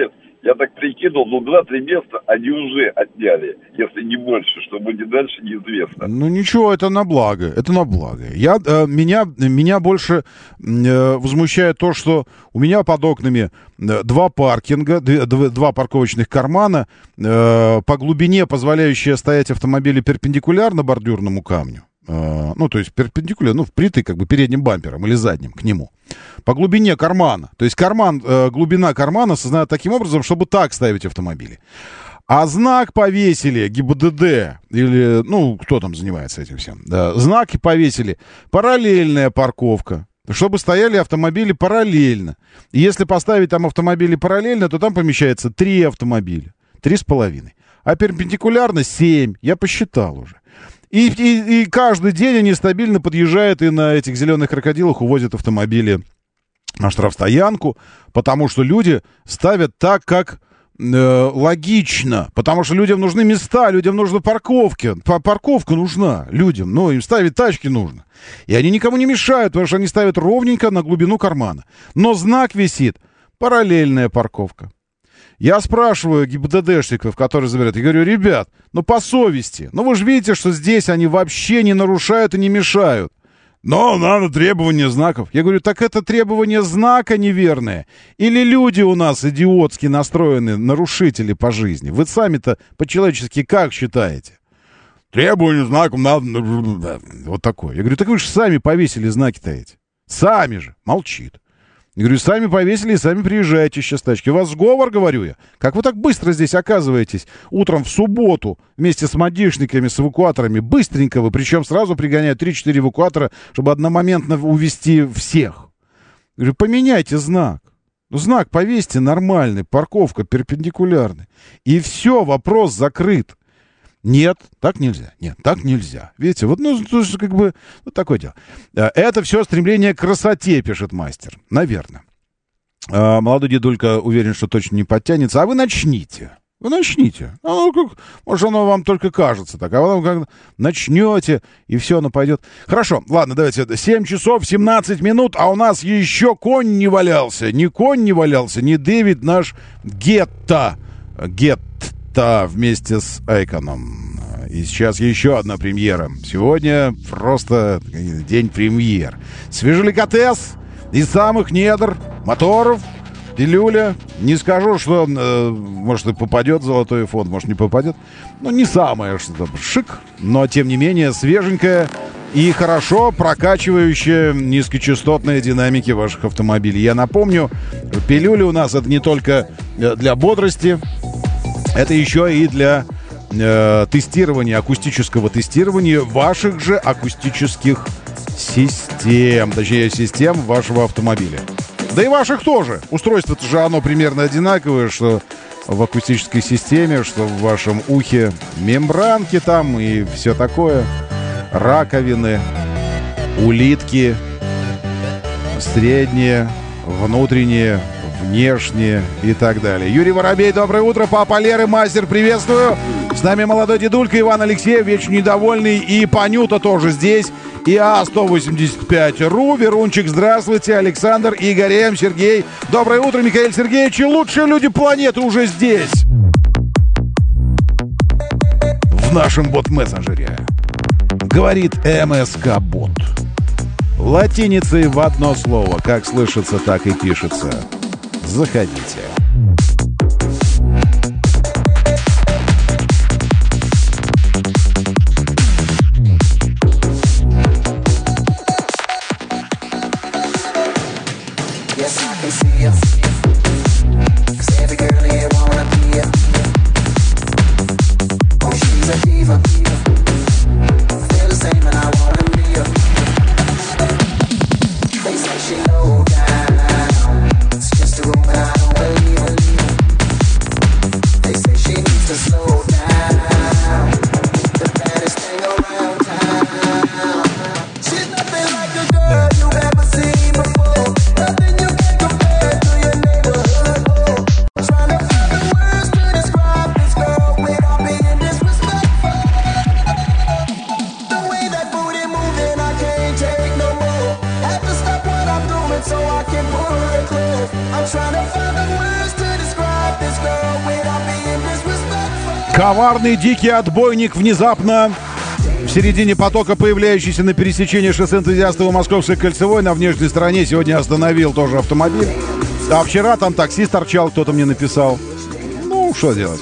S14: Я так прикинул, ну, два-три места они уже отняли, если не больше, что будет дальше, неизвестно.
S2: Ну, ничего, это на благо, это на благо. Я, э, меня, меня больше э, возмущает то, что у меня под окнами э, два паркинга, д- д- два парковочных кармана, э, по глубине, позволяющие стоять автомобили перпендикулярно бордюрному камню. Ну, то есть перпендикулярно, ну, впритык как бы передним бампером или задним к нему. По глубине кармана. То есть карман, э, глубина кармана создана таким образом, чтобы так ставить автомобили. А знак повесили ГИБДД, или, ну, кто там занимается этим всем, да, знаки повесили, параллельная парковка, чтобы стояли автомобили параллельно. И если поставить там автомобили параллельно, то там помещается три автомобиля, три с половиной. А перпендикулярно семь, я посчитал уже. И, и, и каждый день они стабильно подъезжают и на этих зеленых крокодилах увозят автомобили на штрафстоянку, потому что люди ставят так, как э, логично, потому что людям нужны места, людям нужны парковки, парковка нужна людям, ну, им ставить тачки нужно. И они никому не мешают, потому что они ставят ровненько на глубину кармана. Но знак висит параллельная парковка. Я спрашиваю ГИБДДшников, которые забирают, я говорю, ребят, ну по совести, ну вы же видите, что здесь они вообще не нарушают и не мешают. Но надо требование знаков. Я говорю, так это требование знака неверное. Или люди у нас идиотски настроены, нарушители по жизни. Вы сами-то по-человечески как считаете? Требование знаков надо... Вот такое. Я говорю, так вы же сами повесили знаки-то эти. Сами же. Молчит. Я говорю, сами повесили и сами приезжаете сейчас тачки. У вас сговор, говорю я. Как вы так быстро здесь оказываетесь? Утром в субботу вместе с мадишниками, с эвакуаторами. Быстренько вы, причем сразу пригоняют три-четыре эвакуатора, чтобы одномоментно увезти всех. Я говорю, поменяйте знак. Ну, знак повесьте нормальный, парковка перпендикулярная. И все, вопрос закрыт. Нет, так нельзя. Нет, так нельзя. Видите, вот, ну, как бы, вот такое дело. Это все стремление к красоте, пишет мастер. Наверное. Молодой дедулька уверен, что точно не подтянется. А вы начните. Вы начните. Оно как, может, оно вам только кажется так. А потом как начнете, и все, оно пойдет. Хорошо, ладно, давайте. семь часов семнадцать минут, а у нас еще конь не валялся. Не конь не валялся, не Дэвид наш Гетта. Гетта. Вместе с Айконом. И сейчас еще одна премьера. Сегодня просто день премьер. Свежеликотес из самых недр моторов. Пилюля. Не скажу, что э, может и попадет в золотой фонд, может не попадет. Ну, не самое что-то шик, но тем не менее свеженькая и хорошо прокачивающая низкочастотные динамики ваших автомобилей. Я напомню, пилюля у нас это не только для бодрости, это еще и для э, тестирования, акустического тестирования ваших же акустических систем, точнее, систем вашего автомобиля. Да и ваших тоже. Устройство-то же оно примерно одинаковое, что в акустической системе, что в вашем ухе. Мембранки там и все такое. Раковины, улитки, средние, внутренние, внешние и так далее. Юрий Воробей, доброе утро. Папа Леры, мастер, приветствую. С нами молодой дедулька Иван Алексеев, вечно недовольный. И Панюта тоже здесь. И А сто восемьдесят пять ру. Верунчик, здравствуйте. Александр, Игорь М, Сергей. Доброе утро, Михаил Сергеевич. И лучшие люди планеты уже здесь. В нашем бот-мессенджере. Говорит МСК-бот. Латиницей в одно слово. Как слышится, так и пишется. Заходите.
S15: So I can pull it close. I'm trying to find the words to describe
S2: Коварный дикий отбойник, внезапно в середине потока, появляющийся на пересечении шоссе энтузиастов Московской кольцевой на внешней стороне, сегодня остановил тоже автомобиль. А вчера там таксист торчал, кто-то мне написал. Ну, что делать?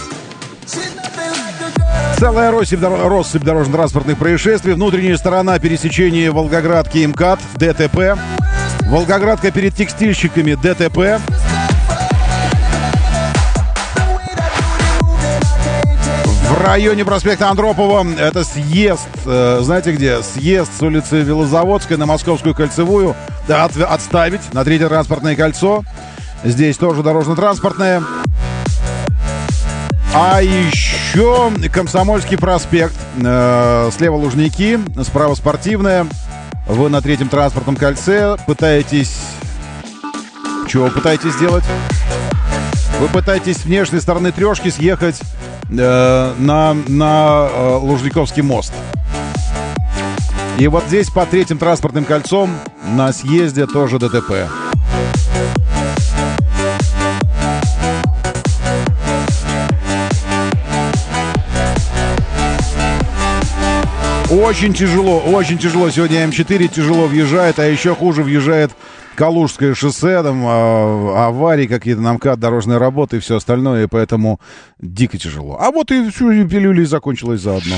S2: Целая россыпь, россыпь дорожно-транспортных происшествий. Внутренняя сторона пересечения Волгоградки МКАД, ДТП. Волгоградка перед текстильщиками, ДТП. В районе проспекта Андропова это съезд, э, знаете где? Съезд с улицы Велозаводской на Московскую кольцевую. Да, от, отставить на третье транспортное кольцо. Здесь тоже дорожно-транспортное. А еще Комсомольский проспект. Э, слева Лужники, справа Спортивная. Вы на третьем транспортном кольце пытаетесь... Чего вы пытаетесь сделать? Вы пытаетесь с внешней стороны трешки съехать э, на, на э, Лужниковский мост. И вот здесь по третьим транспортным кольцом на съезде тоже ДТП. Очень тяжело, очень тяжело. Сегодня М четыре тяжело въезжает, а еще хуже въезжает Калужское шоссе, там а, аварии какие-то, на МКАД, дорожные работы и все остальное, и поэтому дико тяжело. А вот и всю пилюлю закончилось заодно.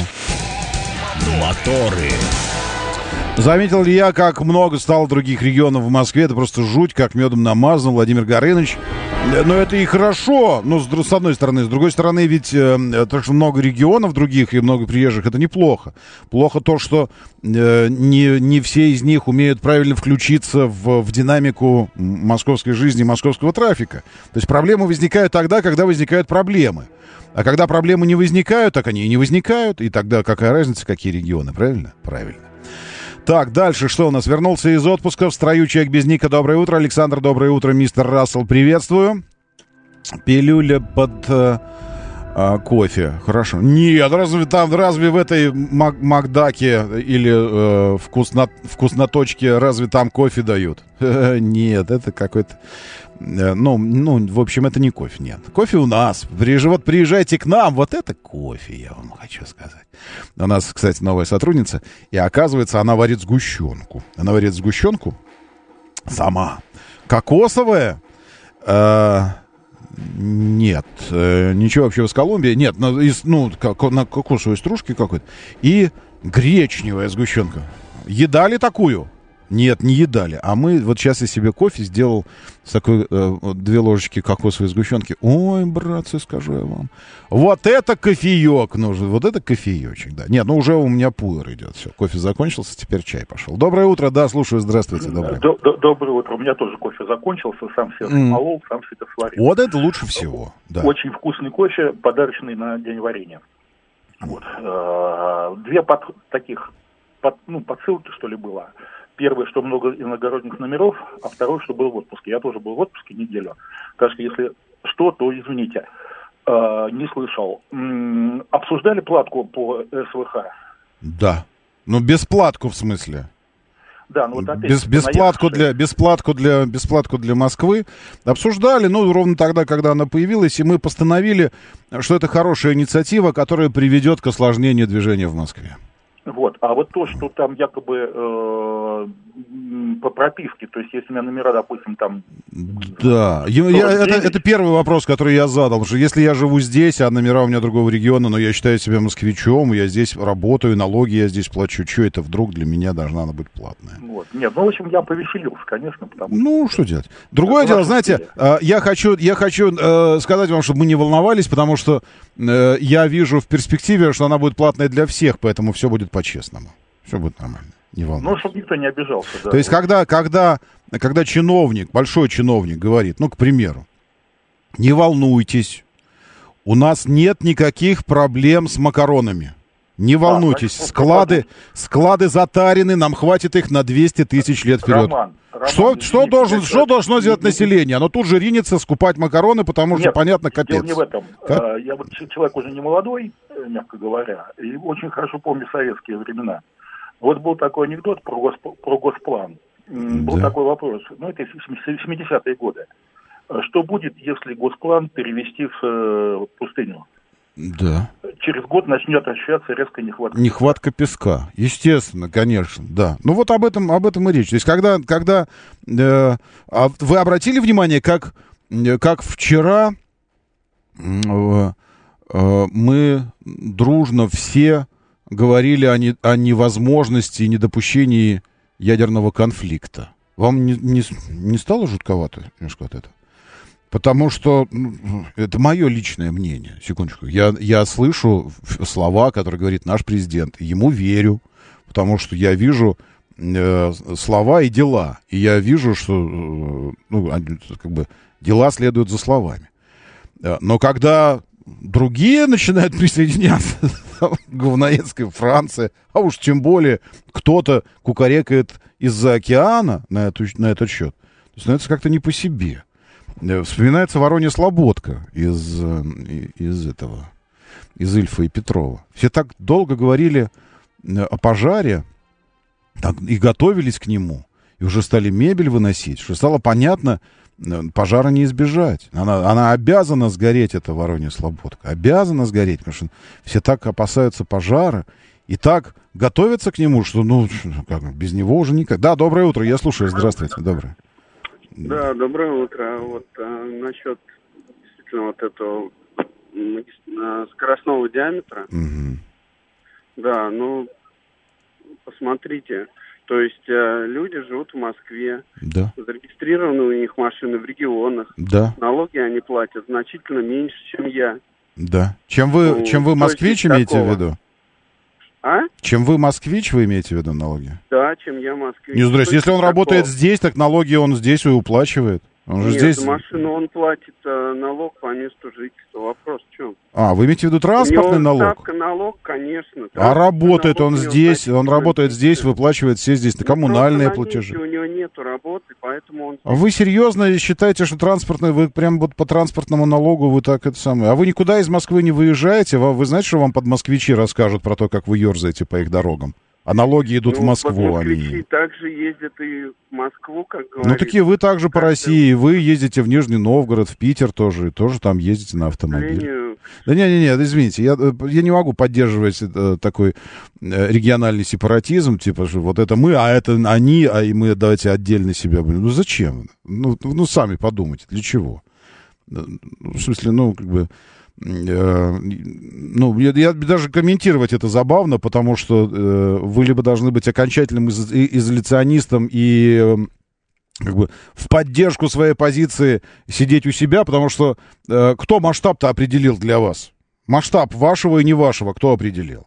S1: Моторы.
S2: Заметил ли я, как много стало других регионов в Москве? Это просто жуть, как медом намазан, Владимир Горыныч. Но это и хорошо, но с, с одной стороны. С другой стороны, ведь э, то, что много регионов других и много приезжих, это неплохо. Плохо то, что э, не, не все из них умеют правильно включиться в, в динамику московской жизни, московского трафика. То есть проблемы возникают тогда, когда возникают проблемы. А когда проблемы не возникают, так они и не возникают. И тогда какая разница, какие регионы, правильно? Правильно. Так, дальше что у нас? Вернулся из отпуска, в строю человек без ника. Доброе утро, Александр, доброе утро, мистер Рассел, приветствую. Пилюля под э, э, кофе, хорошо. Нет, разве там, разве в этой Мак- Макдаке или э, вкусно, вкусноточке, разве там кофе дают? Нет, это какой-то... Ну, ну, в общем, это не кофе, нет. Кофе у нас. Приезж... Вот приезжайте к нам, вот это кофе, я вам хочу сказать. У нас, кстати, новая сотрудница, и оказывается, она варит сгущенку. Она варит сгущенку сама. Кокосовая? Э, нет, э, ничего вообще из Колумбии. Нет, ну, из, ну как, на кокосовой стружке какой-то. И гречневая сгущенка. Едали такую? Нет, не едали. А мы, вот сейчас я себе кофе сделал с такой, э, две ложечки кокосовой сгущенки. Ой, братцы, скажу я вам. Вот это кофеек нужен, вот это кофеечек, да. Нет, ну уже у меня пуэр идет, все, кофе закончился, теперь чай пошел. Доброе утро, да, слушаю, здравствуйте, доброе.
S15: Доброе утро, у меня тоже кофе закончился, сам себе смолол, mm. сам себе сварил.
S2: Вот это лучше всего, да.
S15: Очень вкусный кофе, подарочный на день варенья. Вот. Две под, таких, под, ну, подсылки, что ли, было. Первое, что много иногородних номеров, а второе, что был в отпуске. Я тоже был в отпуске неделю. Так что, если что, то извините. Э, не слышал. М-м, обсуждали платку по СВХ?
S2: Да. Ну, бесплатку в смысле?
S15: Да, ну вот опять...
S2: Без, бесплатку, для, бесплатку, для, бесплатку для Москвы. Обсуждали, ну, ровно тогда, когда она появилась, и мы постановили, что это хорошая инициатива, которая приведет к осложнению движения в Москве.
S15: Вот, а вот то, что там якобы э, по прописке, то есть если у меня номера, допустим, там...
S2: Да, я, я, это, это первый вопрос, который я задал, потому что если я живу здесь, а номера у меня другого региона, но я считаю себя москвичом, я здесь работаю, налоги я здесь плачу, что это вдруг для меня должна она быть платная?
S15: Вот, нет, ну, в общем, я повеселился, конечно, потому
S2: Ну, что делать? Другое дело, знаете, э, я хочу, я хочу э, сказать вам, чтобы мы не волновались, потому что э, я вижу в перспективе, что она будет платная для всех, поэтому все будет по-честному. Все будет нормально. Не волнуйтесь.
S15: Ну, чтобы никто не обижался. Да.
S2: То есть, когда, когда, когда чиновник, большой чиновник говорит, ну, к примеру, не волнуйтесь, у нас нет никаких проблем с макаронами. Не волнуйтесь, а, склады, склады затарены, нам хватит их на двести тысяч лет вперед. Роман, Роман, что, извините, что, должен, это... что должно сделать не, население? Оно тут же ринется скупать макароны, потому что, нет, понятно, капец.
S15: Дело не в этом. Как? Я вот человек уже не молодой, мягко говоря, и очень хорошо помню советские времена. Вот был такой анекдот про, госп... про госплан. Да. Был такой вопрос. Ну, это семидесятые годы. Что будет, если Госплан перевести в э, пустыню?
S2: Да.
S15: Через год начнет ощущаться резкая нехватка.
S2: Нехватка песка. Естественно, конечно, да. Ну вот об этом, об этом и речь. То есть когда, когда э, а вы обратили внимание, как, как вчера э, э, мы дружно все говорили о, не, о невозможности и недопущении ядерного конфликта. Вам не, не, не стало жутковато немножко от этого? Потому что ну, это мое личное мнение. Секундочку. Я, я слышу слова, которые говорит наш президент. И ему верю, потому что я вижу э, слова и дела. И я вижу, что э, ну, как бы, дела следуют за словами. Но когда другие начинают присоединяться, говноедская Франция, а уж тем более кто-то кукарекает из-за океана на, эту, на этот счет, то становится как-то не по себе. Вспоминается Воронья Слободка из, из этого, из Ильфа и Петрова. Все так долго говорили о пожаре так, и готовились к нему, и уже стали мебель выносить, что стало понятно, пожара не избежать. Она, она обязана сгореть, эта Воронья Слободка. Обязана сгореть, потому что все так опасаются пожара и так готовятся к нему, что ну как, без него уже никак. Да, доброе утро, я слушаю, здравствуйте, доброе.
S16: Да, доброе утро. Вот а, насчет действительно вот этого а, скоростного диаметра.
S2: Угу.
S16: Да, ну посмотрите, то есть а, люди живут в Москве,
S2: да.
S16: Зарегистрированы у них машины в регионах,
S2: да.
S16: Налоги они платят значительно меньше, чем я.
S2: Да. Чем вы, ну, чем вы москвич имеете такого. в виду?
S16: А?
S2: Чем вы москвич, вы имеете в виду налоги?
S16: Да, чем я москвич.
S2: Не, здрасте, если он такого. работает здесь, так налоги он здесь и уплачивает. Он же
S16: Нет,
S2: здесь...
S16: за машину он платит а, налог по месту жительства. Вопрос в чем?
S2: А, вы имеете в виду транспортный налог?
S16: Ставка налог, конечно.
S2: А работает он здесь, он работает здесь, выплачивает все здесь, на коммунальные
S16: ну,
S2: платежи.
S16: У него нету работы, поэтому он...
S2: А вы серьезно считаете, что транспортный, вы прям вот по транспортному налогу вы так это самое... А вы никуда из Москвы не выезжаете? Вы, вы знаете, что вам подмосквичи расскажут про то, как вы ерзаете по их дорогам? А налоги идут
S16: ну,
S2: в Москву,
S16: они.
S2: Они...
S16: также ездят и в Москву, как говорится.
S2: Ну, такие вы также по России. Вы ездите в Нижний Новгород, в Питер тоже. И тоже там ездите на автомобиле. Да не-не-не, извините, я, я не могу поддерживать э, такой э, региональный сепаратизм, типа, что вот это мы, а это они, а и мы давайте отдельно себя будем. Ну, зачем? Ну, ну сами подумайте, для чего? В смысле, ну, как бы... Ну, я, я даже комментировать это забавно, потому что э, вы либо должны быть окончательным из, изоляционистом и э, как бы в поддержку своей позиции сидеть у себя, потому что э, кто масштаб-то определил для вас? Масштаб вашего и не вашего кто определил?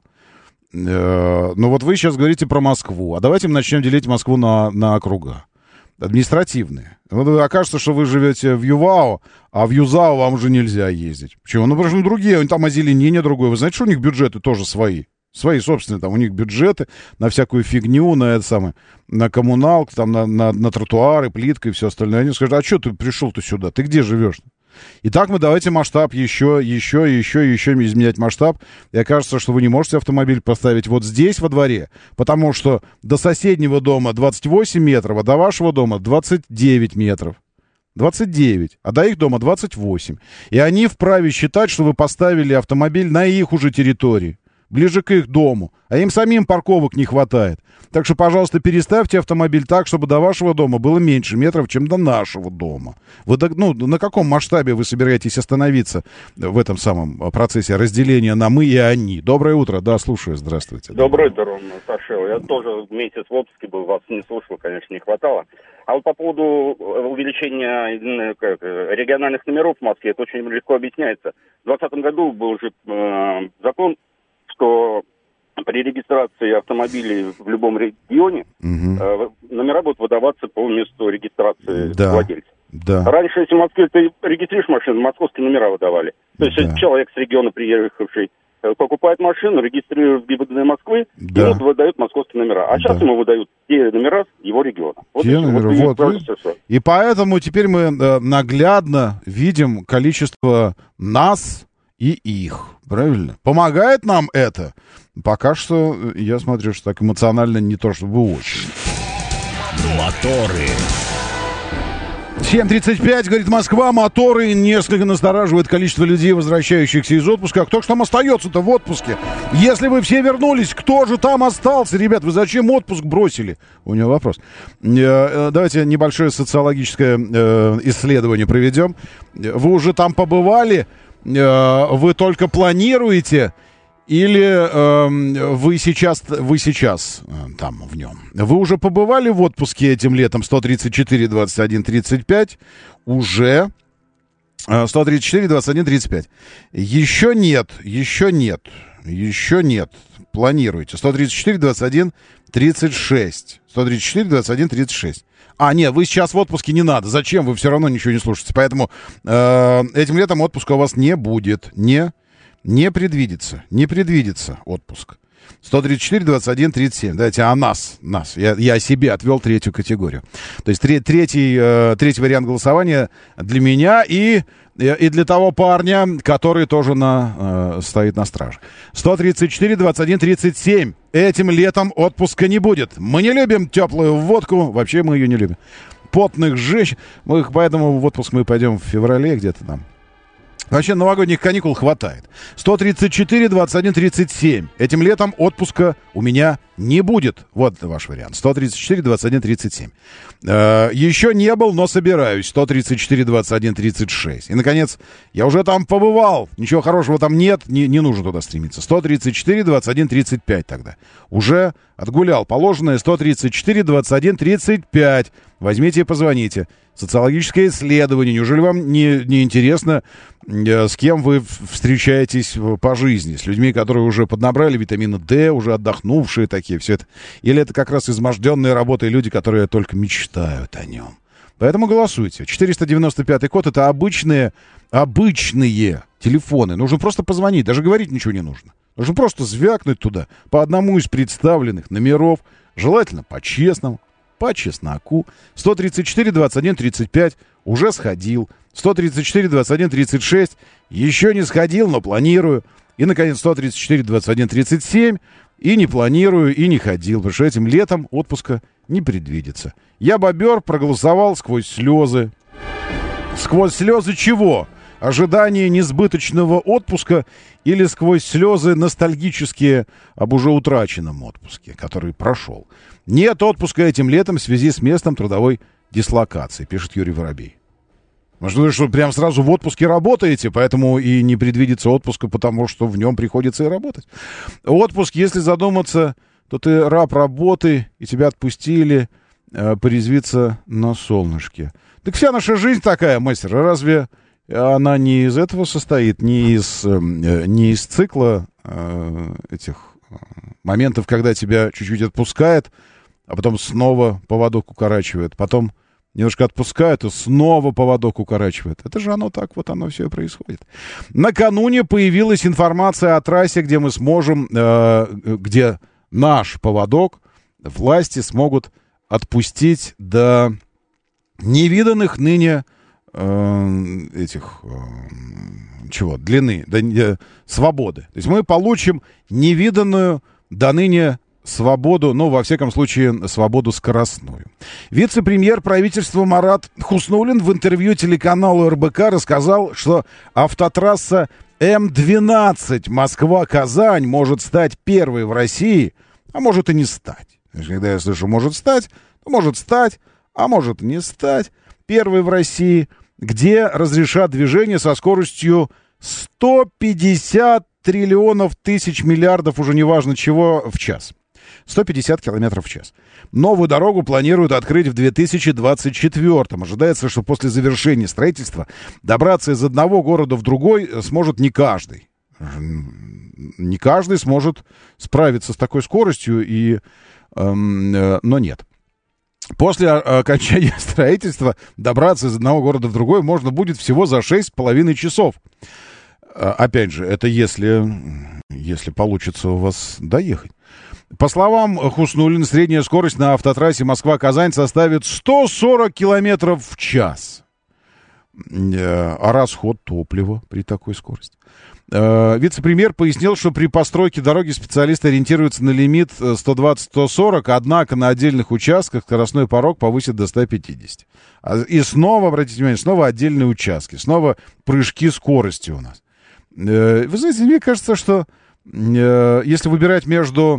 S2: Э, ну вот вы сейчас говорите про Москву, а давайте мы начнем делить Москву на, на округа. Административные. Вот окажется, что вы живете в ЮВАО, а в ЮЗАО вам уже нельзя ездить. Почему? Ну, потому что другие, там озеленение другое. Вы знаете, что у них бюджеты тоже свои? Свои собственные, там у них бюджеты на всякую фигню, на это самое, на коммуналку, там, на, на, на тротуары, плитка и все остальное. Они скажут, а что ты пришел-то сюда? Ты где живешь? Итак, мы давайте масштаб еще, еще, еще, еще изменять масштаб. И окажется, что вы не можете автомобиль поставить вот здесь, во дворе, потому что до соседнего дома двадцать восемь метров, а до вашего дома двадцать девять метров. двадцать девять, а до их дома двадцать восемь. И они вправе считать, что вы поставили автомобиль на их уже территории, ближе к их дому, а им самим парковок не хватает. Так что, пожалуйста, переставьте автомобиль так, чтобы до вашего дома было меньше метров, чем до нашего дома. Вы, ну, на каком масштабе вы собираетесь остановиться в этом самом процессе разделения на мы и они? Доброе утро, да, слушаю, здравствуйте.
S17: Доброе утро, Сашел. Я тоже месяц в отпуске был, вас не слушал, конечно, не хватало. А вот по поводу увеличения региональных номеров в Москве, это очень легко объясняется. В двадцатом году был уже э, закон, что при регистрации автомобилей в любом регионе
S2: угу.
S17: э, номера будут выдаваться по месту регистрации
S2: да.
S17: владельца.
S2: Да.
S17: Раньше, если в Москве ты регистрируешь машину, московские номера выдавали. То есть
S2: да.
S17: человек с региона приехавший э, покупает машину, регистрирует в ГИБДД Москвы,
S2: да.
S17: и ему выдают московские номера. А сейчас
S2: да.
S17: ему выдают те номера его региона. Вот
S2: те номера,
S17: вот,
S2: вот, вот. И поэтому теперь мы э, наглядно видим количество нас и их. Правильно? Помогает нам это? Пока что, я смотрю, что так эмоционально не то чтобы очень.
S1: Моторы.
S2: семь тридцать пять, говорит Москва, моторы несколько настораживает количество людей, возвращающихся из отпуска. А кто же там остается-то в отпуске? Если вы все вернулись, кто же там остался? Ребят, вы зачем отпуск бросили? У него вопрос. Давайте небольшое социологическое исследование проведем. Вы уже там побывали? Вы только планируете? Или э, вы сейчас, вы сейчас э, там в нем? Вы уже побывали в отпуске этим летом? сто тридцать четыре двадцать один тридцать пять. Уже. Э, сто тридцать четыре двадцать один тридцать пять. Еще нет, еще нет, еще нет. Планируете. сто тридцать четыре двадцать один тридцать шесть. сто тридцать четыре двадцать один тридцать шесть. А, нет, вы сейчас в отпуске не надо. Зачем? Вы все равно ничего не слушаете. Поэтому э, этим летом отпуска у вас не будет. Не Не предвидится, не предвидится отпуск. сто тридцать четыре двадцать один тридцать семь. Давайте о нас, нас. Я, я себе отвел третью категорию. То есть тре, третий, э, третий вариант голосования для меня и, и для того парня, который тоже на, э, стоит на страже. сто тридцать четыре двадцать один тридцать семь. Этим летом отпуска не будет. Мы не любим теплую водку. Вообще мы ее не любим. Потных женщин. Мы, поэтому в отпуск мы пойдем в феврале где-то там. Вообще новогодних каникул хватает. сто тридцать четыре двадцать один тридцать семь. Этим летом отпуска у меня не будет. Вот ваш вариант. сто тридцать четыре двадцать один тридцать семь. Э, еще не был, но собираюсь. сто тридцать четыре двадцать один тридцать шесть. И, наконец, я уже там побывал. Ничего хорошего там нет. Не, не нужно туда стремиться. сто тридцать четыре двадцать один тридцать пять тогда. Уже отгулял положенное. сто тридцать четыре двадцать один тридцать пять. Возьмите и позвоните. Социологическое исследование. Неужели вам не, не интересно, э, с кем вы встречаетесь по жизни? С людьми, которые уже поднабрали витамина D, уже отдохнувшие такие, все это. Или это как раз изможденные работой люди, которые только мечтают о нем? Поэтому голосуйте. четыреста девяносто пятый код — это обычные, обычные телефоны. Нужно просто позвонить. Даже говорить ничего не нужно. Нужно просто звякнуть туда по одному из представленных номеров. Желательно по-честному. По чесноку. сто тридцать четыре двадцать один тридцать пять уже сходил. сто тридцать четыре двадцать один тридцать шесть еще не сходил, но планирую. И, наконец, сто тридцать четыре двадцать один тридцать семь и не планирую, и не ходил, потому что этим летом отпуска не предвидится. Я, бобер, проголосовал сквозь слезы. Сквозь слезы чего? Ожидание несбыточного отпуска или сквозь слезы ностальгические об уже утраченном отпуске, который прошел? Нет отпуска этим летом в связи с местом трудовой дислокации, пишет Юрий Воробей. Может, вы что, прям сразу в отпуске работаете, поэтому и не предвидится отпуска, потому что в нем приходится и работать. Отпуск, если задуматься, то ты раб работы, и тебя отпустили э, порезвиться на солнышке. Так вся наша жизнь такая, мастер, разве она не из этого состоит, не из, э, не из цикла э, этих э, моментов, когда тебя чуть-чуть отпускает, а потом снова поводок укорачивает, потом немножко отпускают, и снова поводок укорачивает. Это же оно так, вот оно все и происходит. Накануне появилась информация о трассе, где мы сможем, э, где наш поводок власти смогут отпустить до невиданных ныне э, этих, э, чего, длины, до, э, свободы. То есть мы получим невиданную до ныне свободу, ну, во всяком случае, свободу скоростную. Вице-премьер правительства Марат Хуснуллин в интервью телеканалу эр бэ ка рассказал, что автотрасса эм двенадцать Москва-Казань может стать первой в России, а может и не стать. Когда я слышу «может стать», то может стать, а может и не стать. Первой в России, где разрешат движение со скоростью сто пятьдесят триллионов тысяч миллиардов, уже неважно чего, в час. сто пятьдесят километров в час. Новую дорогу планируют открыть в две тысячи двадцать четвёртом. Ожидается, что после завершения строительства добраться из одного города в другой сможет не каждый. Не каждый сможет справиться с такой скоростью, и, эм, э, но нет. После окончания строительства добраться из одного города в другой можно будет всего за шесть с половиной часов. Опять же, это если, если получится у вас доехать. По словам Хуснуллина, средняя скорость на автотрассе Москва-Казань составит сто сорок километров в час. а расход топлива при такой скорости. Вице-премьер пояснил, что при постройке дороги специалисты ориентируются на лимит сто двадцать - сто сорок, однако на отдельных участках скоростной порог повысит до ста пятидесяти. И снова, обратите внимание, снова отдельные участки, снова прыжки скорости у нас. Вы знаете, мне кажется, что если выбирать между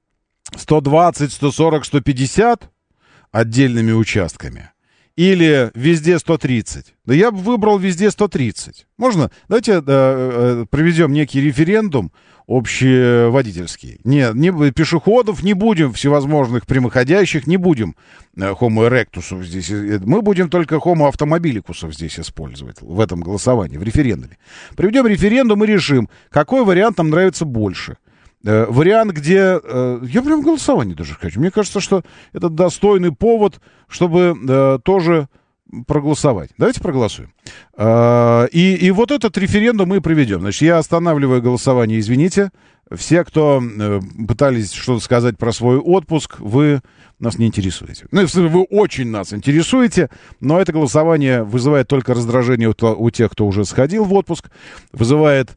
S2: сто двадцать, сто сорок, сто пятьдесят отдельными участками или везде сто тридцать, да я бы выбрал везде сто тридцать. Можно? Давайте э, проведем некий референдум общеводительский. Не, не, пешеходов не будем, всевозможных прямоходящих не будем, э, homo erectus'ов здесь. Мы будем только homo автомобиликус'ов здесь использовать в этом голосовании, в референдуме. Проведем референдум и решим, какой вариант нам нравится больше. Э, вариант, где... Э, я прям голосование даже хочу. Мне кажется, что это достойный повод, чтобы э, тоже проголосовать. Давайте проголосуем. Э, и, и вот этот референдум мы проведем. Значит, я останавливаю голосование, извините. Все, кто э, пытались что-то сказать про свой отпуск, вы нас не интересуете. Ну, вы очень нас интересуете, но это голосование вызывает только раздражение у, у тех, кто уже сходил в отпуск, вызывает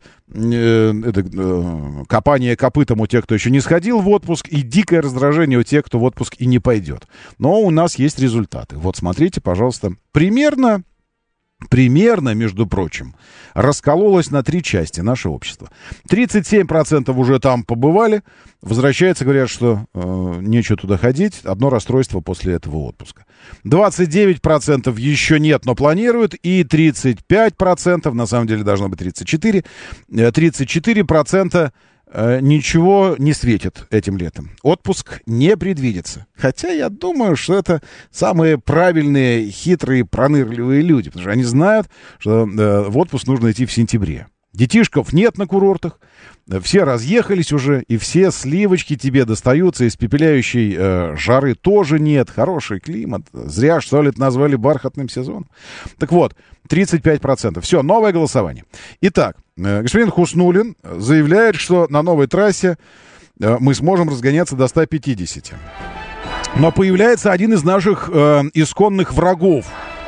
S2: э, это, э, копание копытом у тех, кто еще не сходил в отпуск, и дикое раздражение у тех, кто в отпуск и не пойдет. Но у нас есть результаты. Вот смотрите, пожалуйста, примерно... Примерно, между прочим, раскололось на три части наше общество. тридцать семь процентов уже там побывали, возвращаются, говорят, что э, нечего туда ходить, одно расстройство после этого отпуска. двадцать девять процентов еще нет, но планируют, и тридцать пять процентов, на самом деле должно быть тридцать четыре процента, тридцать четыре процента ничего не светит этим летом. Отпуск не предвидится. Хотя я думаю, что это самые правильные, хитрые, пронырливые люди. Потому что они знают, что э, в отпуск нужно идти в сентябре. Детишков нет на курортах. Все разъехались уже, и все сливочки тебе достаются. Испепеляющей э, жары тоже нет. Хороший климат. Зря, что ли, это назвали бархатным сезоном. Так вот, тридцать пять процентов. Все, новое голосование. Итак, э, господин Хуснуллин заявляет, что на новой трассе э, мы сможем разгоняться до ста пятидесяти. Но появляется один из наших э, исконных врагов.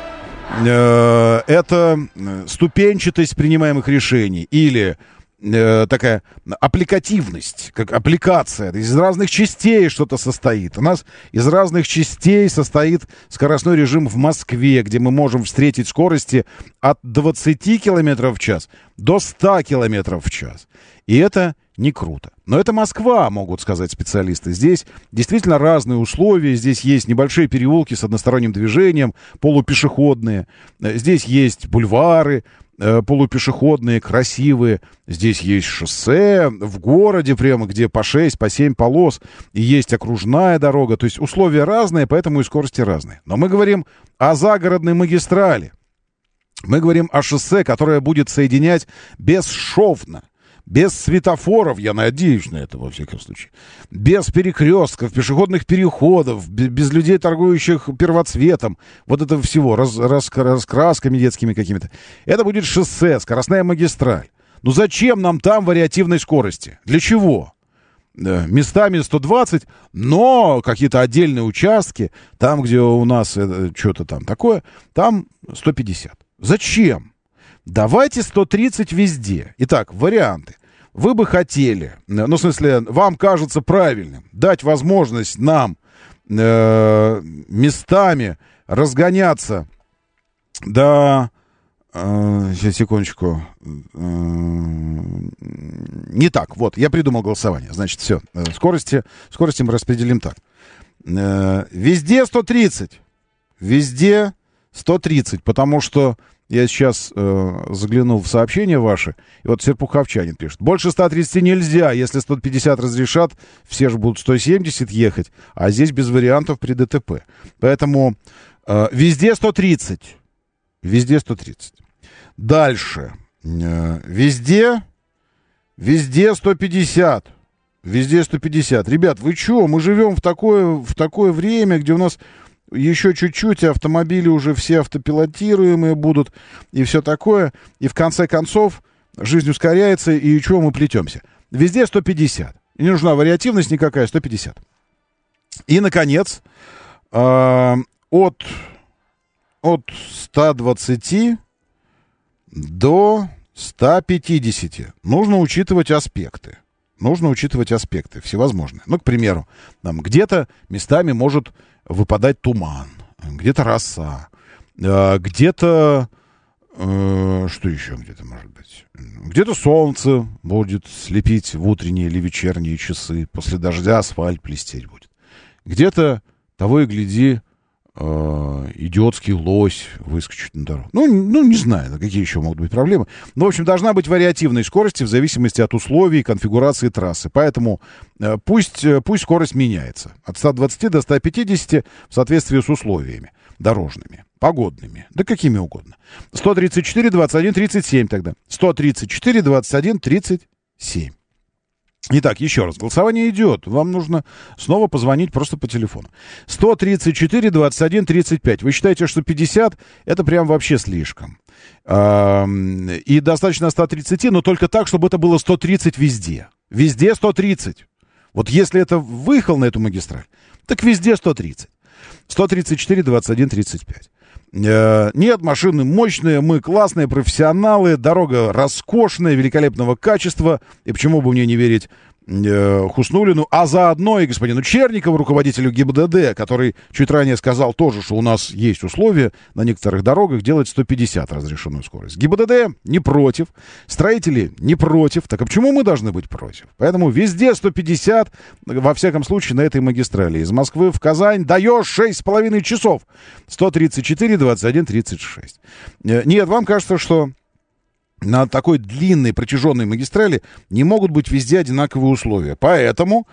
S2: Э, это ступенчатость принимаемых решений или э, такая аппликативность, как аппликация. Из разных частей что-то состоит. У нас из разных частей состоит скоростной режим в Москве, где мы можем встретить скорости от двадцати километров в час до ста километров в час. И это не круто. Но это Москва, могут сказать специалисты. Здесь действительно разные условия. Здесь есть небольшие переулки с односторонним движением, полупешеходные. Здесь есть бульвары полупешеходные, красивые. Здесь есть шоссе в городе прямо, где по шесть, по семь полос. И есть окружная дорога. То есть условия разные, поэтому и скорости разные. Но мы говорим о загородной магистрали. Мы говорим о шоссе, которое будет соединять бесшовно, без светофоров, я надеюсь на это во всяком случае, без перекрестков, пешеходных переходов, без людей, торгующих первоцветом, вот этого всего, раз, раз, раскрасками детскими какими-то. Это будет шоссе, скоростная магистраль. Ну зачем нам там вариативной скорости? Для чего? Местами сто двадцать, но какие-то отдельные участки, там, где у нас что-то там такое, там сто пятьдесят. Зачем? Давайте сто тридцать везде. Итак, варианты. Вы бы хотели, ну, в смысле, вам кажется правильным дать возможность нам э, местами разгоняться до... Э, сейчас, секундочку. Э, не так. Вот, я придумал голосование. Значит, все. Скорости, скорости мы распределим так. Э, везде сто тридцать. Везде сто тридцать, потому что я сейчас э, заглянул в сообщения ваши, и вот Серпуховчанин пишет. Больше ста тридцати нельзя, если сто пятьдесят разрешат, все же будут сто семьдесят ехать, а здесь без вариантов при ДТП. Поэтому э, везде сто тридцать. Везде сто тридцать. Дальше. Э, везде, везде сто пятьдесят. Везде сто пятьдесят. Ребят, вы что, мы живем в такое, в такое время, где у нас... Еще чуть-чуть, автомобили уже все автопилотируемые будут, и все такое. И в конце концов жизнь ускоряется, и чего мы плетемся? Везде сто пятьдесят. И не нужна вариативность никакая, сто пятьдесят. И, наконец, э, от, от ста двадцати до ста пятидесяти нужно учитывать аспекты. Нужно учитывать аспекты всевозможные. Ну, к примеру, там где-то местами может выпадать туман, где-то роса, э, где-то... Э, что еще где-то может быть? Где-то солнце будет слепить в утренние или вечерние часы. После дождя асфальт блестеть будет. Где-то, того и гляди, э, идиотский лось выскочит на дорогу. Ну, ну, не знаю, какие еще могут быть проблемы. Но, в общем, должна быть вариативность скорости в зависимости от условий и конфигурации трассы. Поэтому э, пусть, пусть скорость меняется. От ста двадцати до ста пятидесяти в соответствии с условиями дорожными, погодными, да какими угодно. сто тридцать четыре, двадцать один, тридцать семь тогда. сто тридцать четыре, двадцать один, тридцать семь. Итак, еще раз, голосование идет. Вам нужно снова позвонить просто по телефону. сто тридцать четыре, двадцать один, тридцать пять. Вы считаете, что пятьдесят это прям вообще слишком. И достаточно ста тридцати, но только так, чтобы это было сто тридцать везде. Везде сто тридцать. Вот если это выехал на эту магистраль, так везде сто тридцать. сто тридцать четыре, двадцать один, тридцать пять. Нет, машины мощные, мы классные профессионалы, дорога роскошная, великолепного качества, и почему бы мне не верить э, Хуснуллину, а заодно и господину Черникову, руководителю ГИБДД, который чуть ранее сказал тоже, что у нас есть условия на некоторых дорогах делать сто пятьдесят разрешенную скорость. ГИБДД не против, строители не против, так а почему мы должны быть против? Поэтому везде сто пятьдесят, во всяком случае, на этой магистрали. Из Москвы в Казань даешь шесть с половиной часов. сто тридцать четыре, двадцать один, тридцать шесть. Нет, вам кажется, что на такой длинной протяженной магистрали не могут быть везде одинаковые условия. Поэтому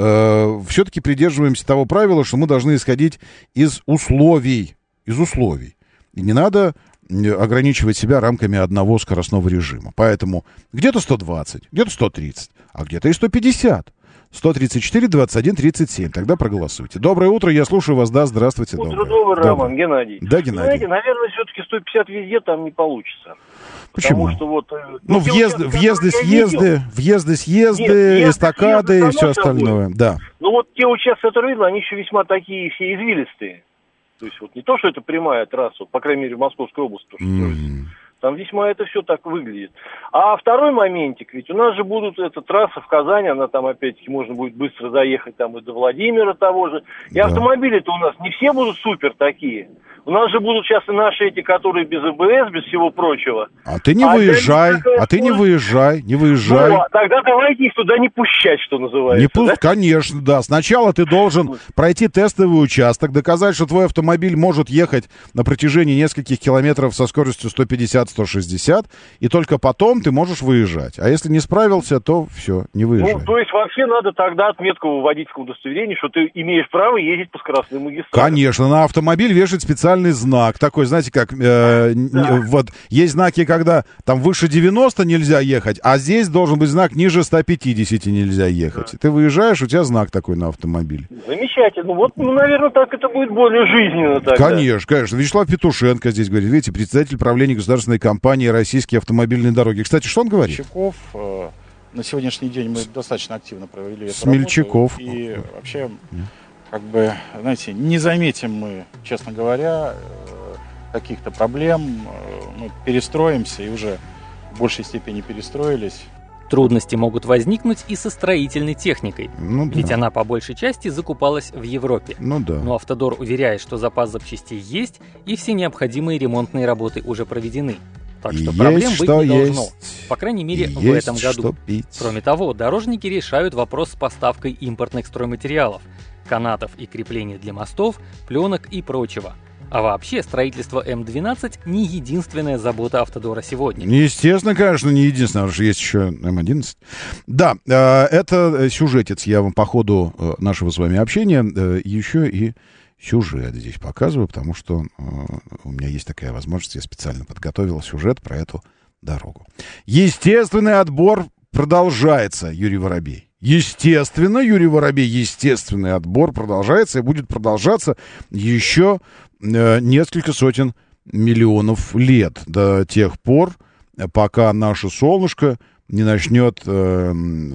S2: э, все-таки придерживаемся того правила, что мы должны исходить из условий. Из условий. И не надо ограничивать себя рамками одного скоростного режима. Поэтому где-то сто двадцать, где-то сто тридцать, а где-то и сто пятьдесят. сто тридцать четыре, двадцать один, тридцать семь. Тогда проголосуйте. Доброе утро, я слушаю вас. Да, здравствуйте.
S18: Утро доброе, Роман, Геннадий.
S2: Да, Геннадий.
S18: Знаете, наверное, все-таки сто пятьдесят везде там не получится.
S2: Почему?
S18: Потому что вот...
S2: Ну, въезд, въезды, съезды, въезды, съезды, эстакады и все остальное. Да.
S18: Ну, вот те участки, которые видно, они еще весьма такие все извилистые. То есть вот не то, что это прямая трасса, по крайней мере, в Московской области, то, что mm-hmm. Там весьма это все так выглядит. А второй моментик, ведь у нас же будут эта трасса в Казани, она там опять-таки можно будет быстро заехать там и до Владимира того же. И да. Автомобили-то у нас не все будут супер такие. У нас же будут сейчас и наши эти, которые без АБС, без всего прочего.
S2: А ты не а выезжай, а ты не выезжай, не выезжай.
S18: Ну, тогда давайте их туда не пущать, что называется.
S2: Не пусть,
S18: да?
S2: Конечно, да. Сначала ты должен пройти тестовый участок, доказать, что твой автомобиль может ехать на протяжении нескольких километров со скоростью сто пятьдесят - сто шестьдесят, и только потом ты можешь выезжать. А если не справился, то все, не выезжай.
S18: Ну, то есть вообще надо тогда отметку в водительском удостоверении, что ты имеешь право ездить по скоростным магистралям.
S2: Конечно, на автомобиль вешать специальный знак такой, знаете, как э, да. Вот есть знаки, когда там выше девяноста нельзя ехать, а здесь должен быть знак ниже ста пятидесяти нельзя ехать. Да. И ты выезжаешь, у тебя знак такой на автомобиле.
S18: Замечательно. Вот, ну, наверное, так это будет более жизненно тогда.
S2: Конечно, конечно. Вячеслав Петушенко здесь говорит, видите, председатель правления государственной компании «Российские автомобильные дороги». Кстати, что он говорит?
S19: Смельчаков. Э, на сегодняшний день мы достаточно активно провели эту
S2: Смельчаков.
S19: работу. И вообще... Как бы, знаете, не заметим мы, честно говоря, каких-то проблем. Мы перестроимся и уже в большей степени перестроились.
S20: Трудности могут возникнуть и со строительной техникой,
S2: ну,
S20: ведь
S2: да.
S20: она по большей части закупалась в Европе.
S2: Ну, да.
S20: Но Автодор уверяет, что запас запчастей есть и все необходимые ремонтные работы уже проведены. Так что
S2: есть,
S20: проблем быть
S2: что
S20: не
S2: есть.
S20: должно, по крайней мере,
S2: есть
S20: в этом году.
S2: Пить.
S20: Кроме того, дорожники решают вопрос с поставкой импортных стройматериалов, канатов и креплений для мостов, пленок и прочего. А вообще, строительство эм двенадцать не единственная забота Автодора сегодня.
S2: Естественно, конечно, не единственное, потому что есть еще эм одиннадцать. Да, э, это сюжетец, я вам по ходу э, нашего с вами общения э, еще и сюжет здесь показываю, потому что э, у меня есть такая возможность, я специально подготовил сюжет про эту дорогу. Естественный отбор продолжается, Юрий Воробей. Естественно, Юрий Воробей, естественный отбор продолжается и будет продолжаться еще э, несколько сотен миллионов лет до тех пор, пока наше солнышко не начнет э,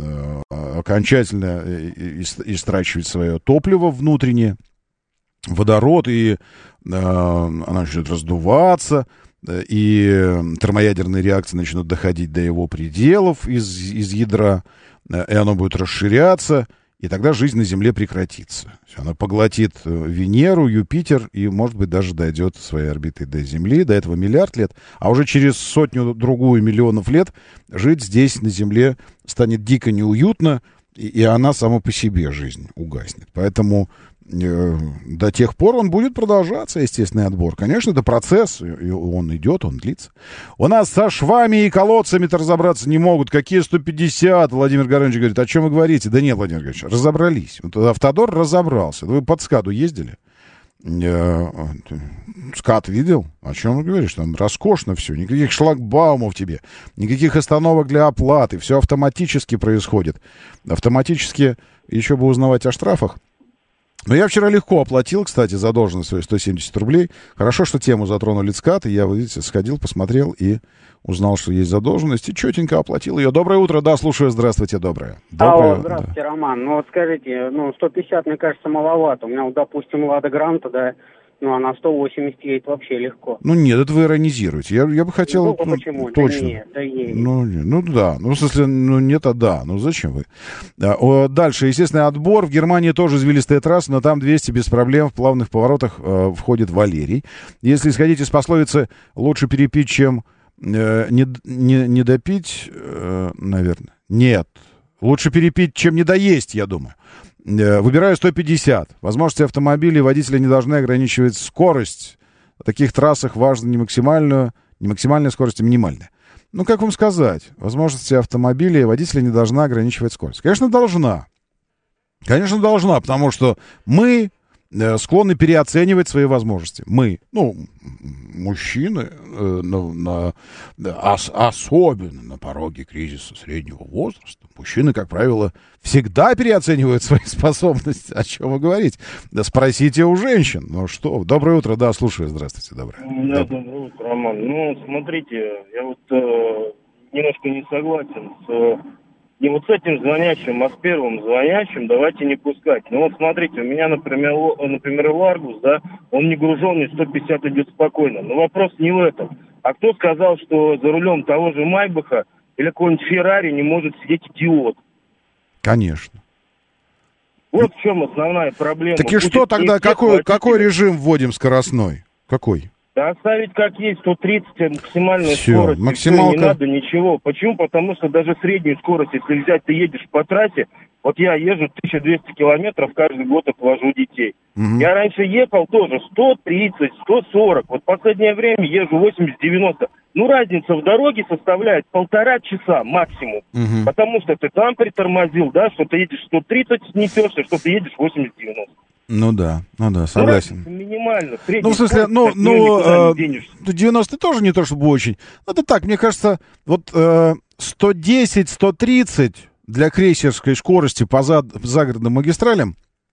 S2: э, окончательно истрачивать свое топливо внутреннее, водород, и э, она начнет раздуваться, и термоядерные реакции начнут доходить до его пределов из, из ядра, и оно будет расширяться, и тогда жизнь на Земле прекратится. Она поглотит Венеру, Юпитер, и, может быть, даже дойдет своей орбитой до Земли. До этого миллиард лет. А уже через сотню-другую миллионов лет жить здесь, на Земле, станет дико неуютно, и, и она сама по себе, жизнь, угаснет. Поэтому э, до тех пор он будет продолжаться, естественный отбор. Конечно, это процесс, и он идет, он длится. У нас со швами и колодцами-то разобраться не могут. Какие сто пятьдесят? Владимир Горович говорит, о чем вы говорите? Да нет, Владимир Горович, разобрались. Вот Автодор разобрался. Вы под СКАДу ездили? СКАД видел? О чем вы говорите? Там роскошно все. Никаких шлагбаумов тебе. Никаких остановок для оплаты. Все автоматически происходит. Автоматически еще бы узнавать о штрафах. Но я вчера легко оплатил, кстати, задолженность свои сто семьдесят рублей. Хорошо, что тему затронули СКАД, и я, вы видите, сходил, посмотрел и узнал, что есть задолженность, и четенько оплатил ее. Доброе утро, да, слушаю, здравствуйте, доброе. Доброе.
S21: Алло, здравствуйте, да. Роман. Ну вот скажите, ну сто пятьдесят, мне кажется, маловато. У меня, вот, допустим, Лада Гранта, да, ну а на сто восемьдесят едет вообще легко.
S2: Ну нет, это вы иронизируете. Я, я бы хотел...
S21: Ну,
S2: ну
S21: почему?
S2: Точно.
S21: Да нет, да едет.
S2: Ну, ну да, ну в смысле, ну нет, а да, ну зачем вы? Да, о, дальше, естественно, отбор. В Германии тоже извилистая трасса, но там двести без проблем в плавных поворотах э, входит Валерий. Если исходить из пословицы «лучше перепить, чем э, не, не, не допить», э, наверное. Нет, лучше перепить, чем не доесть, я думаю. Выбираю сто пятьдесят. Возможности автомобилей водители не должны ограничивать скорость. На таких трассах важно не максимальную, не максимальная скорость, а минимальная. Ну, как вам сказать? Возможности автомобилей водители не должна ограничивать скорость. Конечно, должна. Конечно, должна, потому что мы э, склонны переоценивать свои возможности. Мы, ну, мужчины, э, на, на, ос, особенно на пороге кризиса среднего возраста, мужчины, как правило, всегда переоценивают свои способности. О чем вы говорите? Да спросите у женщин. Ну что, доброе утро, да, слушаю, здравствуйте, доброе.
S22: Да, доброе утро, Роман. Ну, смотрите, я вот э, немножко не согласен с... Э, и вот с этим звонящим, а с первым звонящим давайте не пускать. Ну вот смотрите, у меня, например, например, Ларгус, да, он не груженный, сто пятьдесят идет спокойно. Но вопрос не в этом. А кто сказал, что за рулем того же Майбаха или какой-нибудь Феррари не может сидеть идиот?
S2: Конечно.
S22: Вот в чем основная проблема.
S2: Так и что тогда, какой, какой режим вводим скоростной? Какой?
S22: Да оставить как есть, сто тридцать максимальная
S2: Всё,
S22: скорость.
S2: максималка.
S22: Не надо ничего. Почему? Потому что даже среднюю скорость, если взять, ты едешь по трассе, вот я езжу тысяча двести километров, каждый год отвожу детей.
S2: Угу.
S22: Я раньше ехал тоже сто тридцать, сто сорок. Вот в последнее время езжу восемьдесят-девяносто. Ну, разница в дороге составляет полтора часа максимум.
S2: Угу.
S22: Потому что ты там притормозил, да, что ты едешь сто тридцать несешься, что ты едешь восемьдесят-девяносто.
S2: Ну да, ну да, согласен.
S22: Ну, минимально.
S2: Ну, в смысле, ну, ну, э, девяносто тоже не то чтобы очень. Это так, мне кажется, вот э, сто десять - сто тридцать для крейсерской скорости по за, загородным магистралям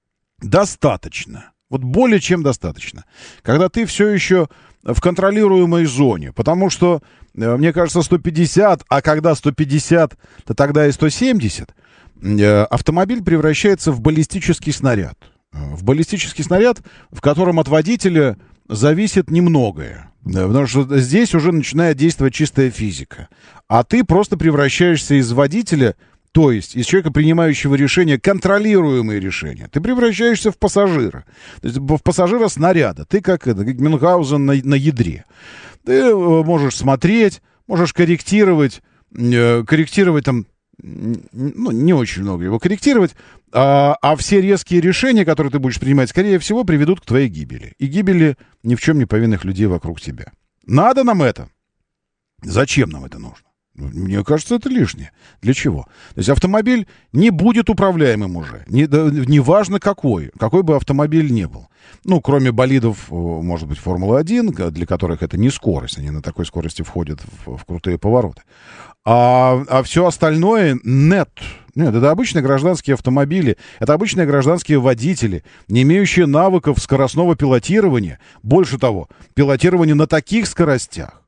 S2: достаточно. Вот более чем достаточно. Когда ты все еще в контролируемой зоне. Потому что, э, мне кажется, сто пятьдесят, а когда сто пятьдесят, то тогда и сто семьдесят, э, автомобиль превращается в баллистический снаряд. В баллистический снаряд, в котором от водителя зависит немногое. Потому что здесь уже начинает действовать чистая физика. А ты просто превращаешься из водителя, то есть из человека, принимающего решения, контролируемые решения. Ты превращаешься в пассажира. То есть в пассажира снаряда. Ты как, это, как Мюнхгаузен на, на ядре. Ты можешь смотреть, можешь корректировать, корректировать там, ну, не очень много его корректировать, а, а все резкие решения, которые ты будешь принимать, скорее всего, приведут к твоей гибели. И гибели ни в чем не повинных людей вокруг тебя. Надо нам это? Зачем нам это нужно? Мне кажется, это лишнее. Для чего? То есть автомобиль не будет управляемым уже. Не, да, неважно какой, какой бы автомобиль ни был. Ну, кроме болидов, может быть, Формула один, для которых это не скорость. Они на такой скорости входят в, в крутые повороты. А, а все остальное нет. Нет, это обычные гражданские автомобили, это обычные гражданские водители, не имеющие навыков скоростного пилотирования. Больше того, пилотирование на таких скоростях.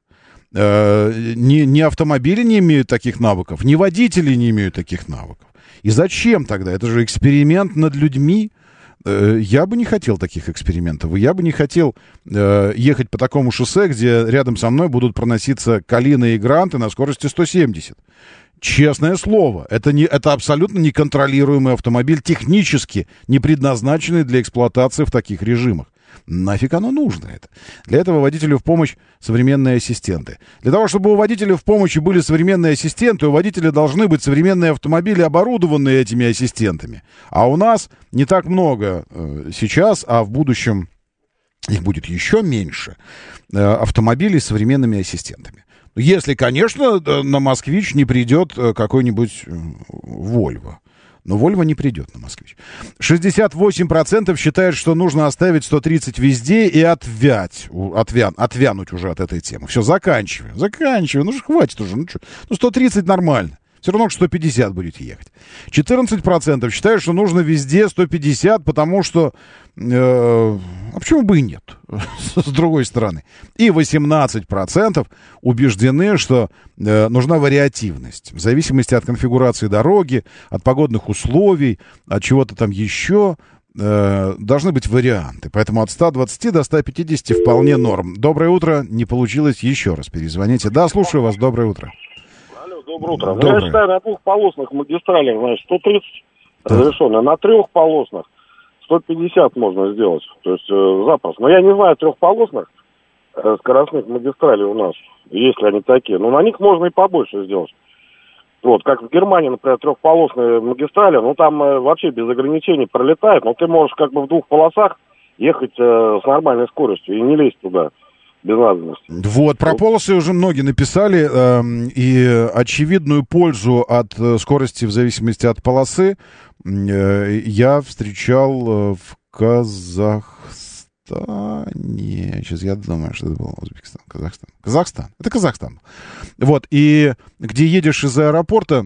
S2: Э, ни, ни автомобили не имеют таких навыков, ни водители не имеют таких навыков. И зачем тогда? Это же эксперимент над людьми. э, я бы не хотел таких экспериментов. Я бы не хотел э, ехать по такому шоссе, где рядом со мной будут проноситься Калина и Гранты на скорости сто семьдесят. Честное слово, это, не, это абсолютно неконтролируемый автомобиль, технически не предназначенный для эксплуатации в таких режимах. Нафиг оно нужно это? Для этого водителю в помощь современные ассистенты. Для того, чтобы у водителя в помощи были современные ассистенты, у водителя должны быть современные автомобили, оборудованные этими ассистентами. А у нас не так много э, сейчас, а в будущем их будет еще меньше, э, автомобилей с современными ассистентами. Если, конечно, на «Москвич» не придет какой-нибудь «Вольво». Но «Вольво» не придет на «Москвич». шестьдесят восемь процентов считают, что нужно оставить сто тридцать везде и отвять, отвя, отвянуть уже от этой темы. Все, заканчиваем. Заканчиваем. Ну же хватит уже. Ну, что? Ну сто тридцать нормально. Все равно, что сто пятьдесят будет ехать. четырнадцать процентов считают, что нужно везде сто пятьдесят, потому что... Э, а почему бы и нет, с другой стороны. И восемнадцать процентов убеждены, что э, нужна вариативность. В зависимости от конфигурации дороги, от погодных условий, от чего-то там еще, э, должны быть варианты. Поэтому от ста двадцати до ста пятидесяти вполне норм. Доброе утро. Не получилось, еще раз перезвоните. Да, слушаю вас. Доброе утро.
S3: Доброе утро.
S2: Доброе.
S3: Я считаю, на двухполосных магистралях, значит, сто тридцать разрешено, на трехполосных сто пятьдесят можно сделать, то есть э, запросто. Но я не знаю трехполосных э, скоростных магистралей у нас, если они такие. Но на них можно и побольше сделать. Вот, как в Германии, например, трехполосные магистрали, ну там э, вообще без ограничений пролетает, но ты можешь как бы в двух полосах ехать э, с нормальной скоростью и не лезть туда. Без надобности.
S2: Вот, про полосы уже многие написали, э, и очевидную пользу от э, скорости в зависимости от полосы э, я встречал э, в Казахстане. Сейчас я думаю, что это был Узбекистан, Казахстан. Казахстан, это Казахстан. Вот, и где едешь из аэропорта,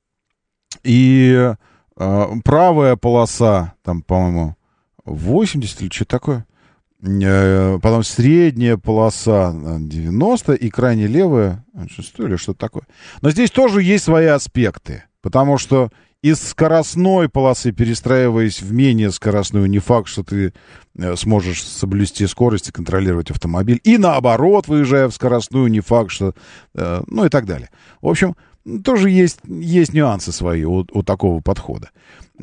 S2: и э, правая полоса, там, по-моему, восемьдесят или что-то такое, потом средняя полоса девяносто и крайне левая шестьсот или что-то такое. Но здесь тоже есть свои аспекты, потому что из скоростной полосы, перестраиваясь в менее скоростную, не факт, что ты сможешь соблюсти скорость и контролировать автомобиль. И наоборот, выезжая в скоростную, не факт, что... Ну и так далее. В общем, тоже есть, есть нюансы свои у, у такого подхода.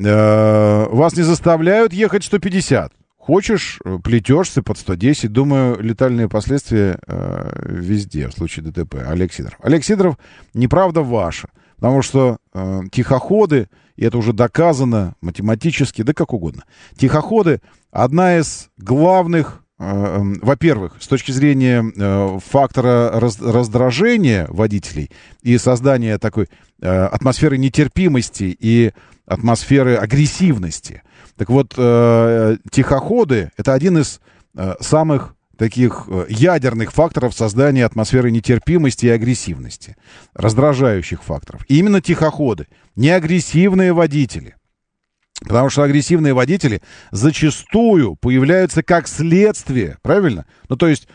S2: Вас не заставляют ехать сто пятьдесят. Хочешь, плетешься под сто десять. Думаю, летальные последствия э, везде в случае ДТП. Олег Сидоров. Олег Сидоров, неправда ваша. Потому что э, тихоходы, и это уже доказано математически, да как угодно. Тихоходы — одна из главных, э, э, во-первых, с точки зрения э, фактора раз, раздражения водителей и создания такой э, атмосферы нетерпимости и атмосферы агрессивности. Так вот, э, тихоходы — это один из э, самых таких э, ядерных факторов создания атмосферы нетерпимости и агрессивности, раздражающих факторов. И именно тихоходы, не агрессивные водители. Потому что агрессивные водители зачастую появляются как следствие, правильно? Ну, то есть,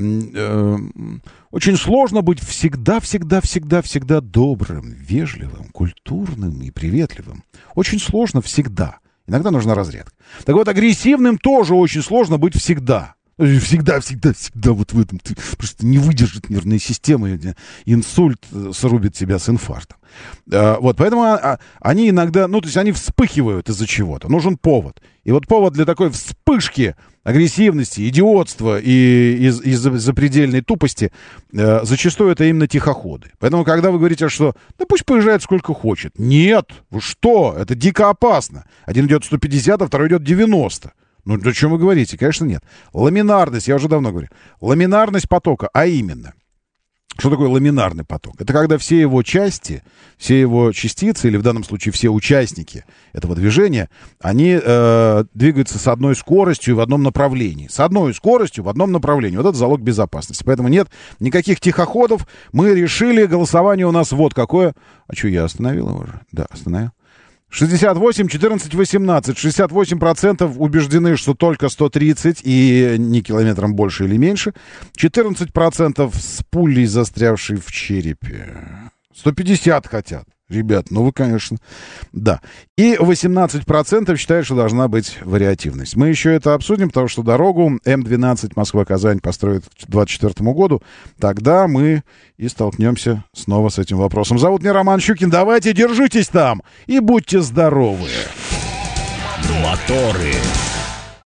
S2: э, очень сложно быть всегда-всегда-всегда-всегда добрым, вежливым, культурным и приветливым. Очень сложно всегда. Иногда нужна разрядка. Так вот, агрессивным тоже очень сложно быть всегда. Всегда, всегда, всегда вот в этом. Ты просто не выдержит нервная система, инсульт срубит тебя с инфарктом. Вот, поэтому они иногда, ну, то есть они вспыхивают из-за чего-то. Нужен повод. И вот повод для такой вспышки агрессивности, идиотства и из- из-за запредельной тупости э, зачастую это именно тихоходы. Поэтому, когда вы говорите, что да пусть поезжает сколько хочет. Нет, вы что? Это дико опасно. Один идет сто пятьдесят, а второй идет девяносто. Ну, о чем вы говорите? Конечно, нет. Ламинарность, я уже давно говорю. Ламинарность потока, а именно... Что такое ламинарный поток? Это когда все его части, все его частицы, или в данном случае все участники этого движения, они э, двигаются с одной скоростью в одном направлении. С одной скоростью в одном направлении. Вот это залог безопасности. Поэтому нет никаких тихоходов. Мы решили, голосование у нас вот какое. А что, я остановил его уже? Да, остановил. шестьдесят восемь, четырнадцать, восемнадцать. шестьдесят восемь процентов убеждены, что только сто тридцать и ни километром больше или меньше. четырнадцать процентов с пулей, застрявшей в черепе. сто пятьдесят хотят. Ребят, ну вы, конечно, да. И восемнадцать процентов считают, что должна быть вариативность. Мы еще это обсудим, потому что дорогу эм двенадцать Москва-Казань построят к двадцать четвёртому году. Тогда мы и столкнемся снова с этим вопросом. Зовут меня Роман Щукин. Давайте, держитесь там и будьте здоровы.
S1: Моторы.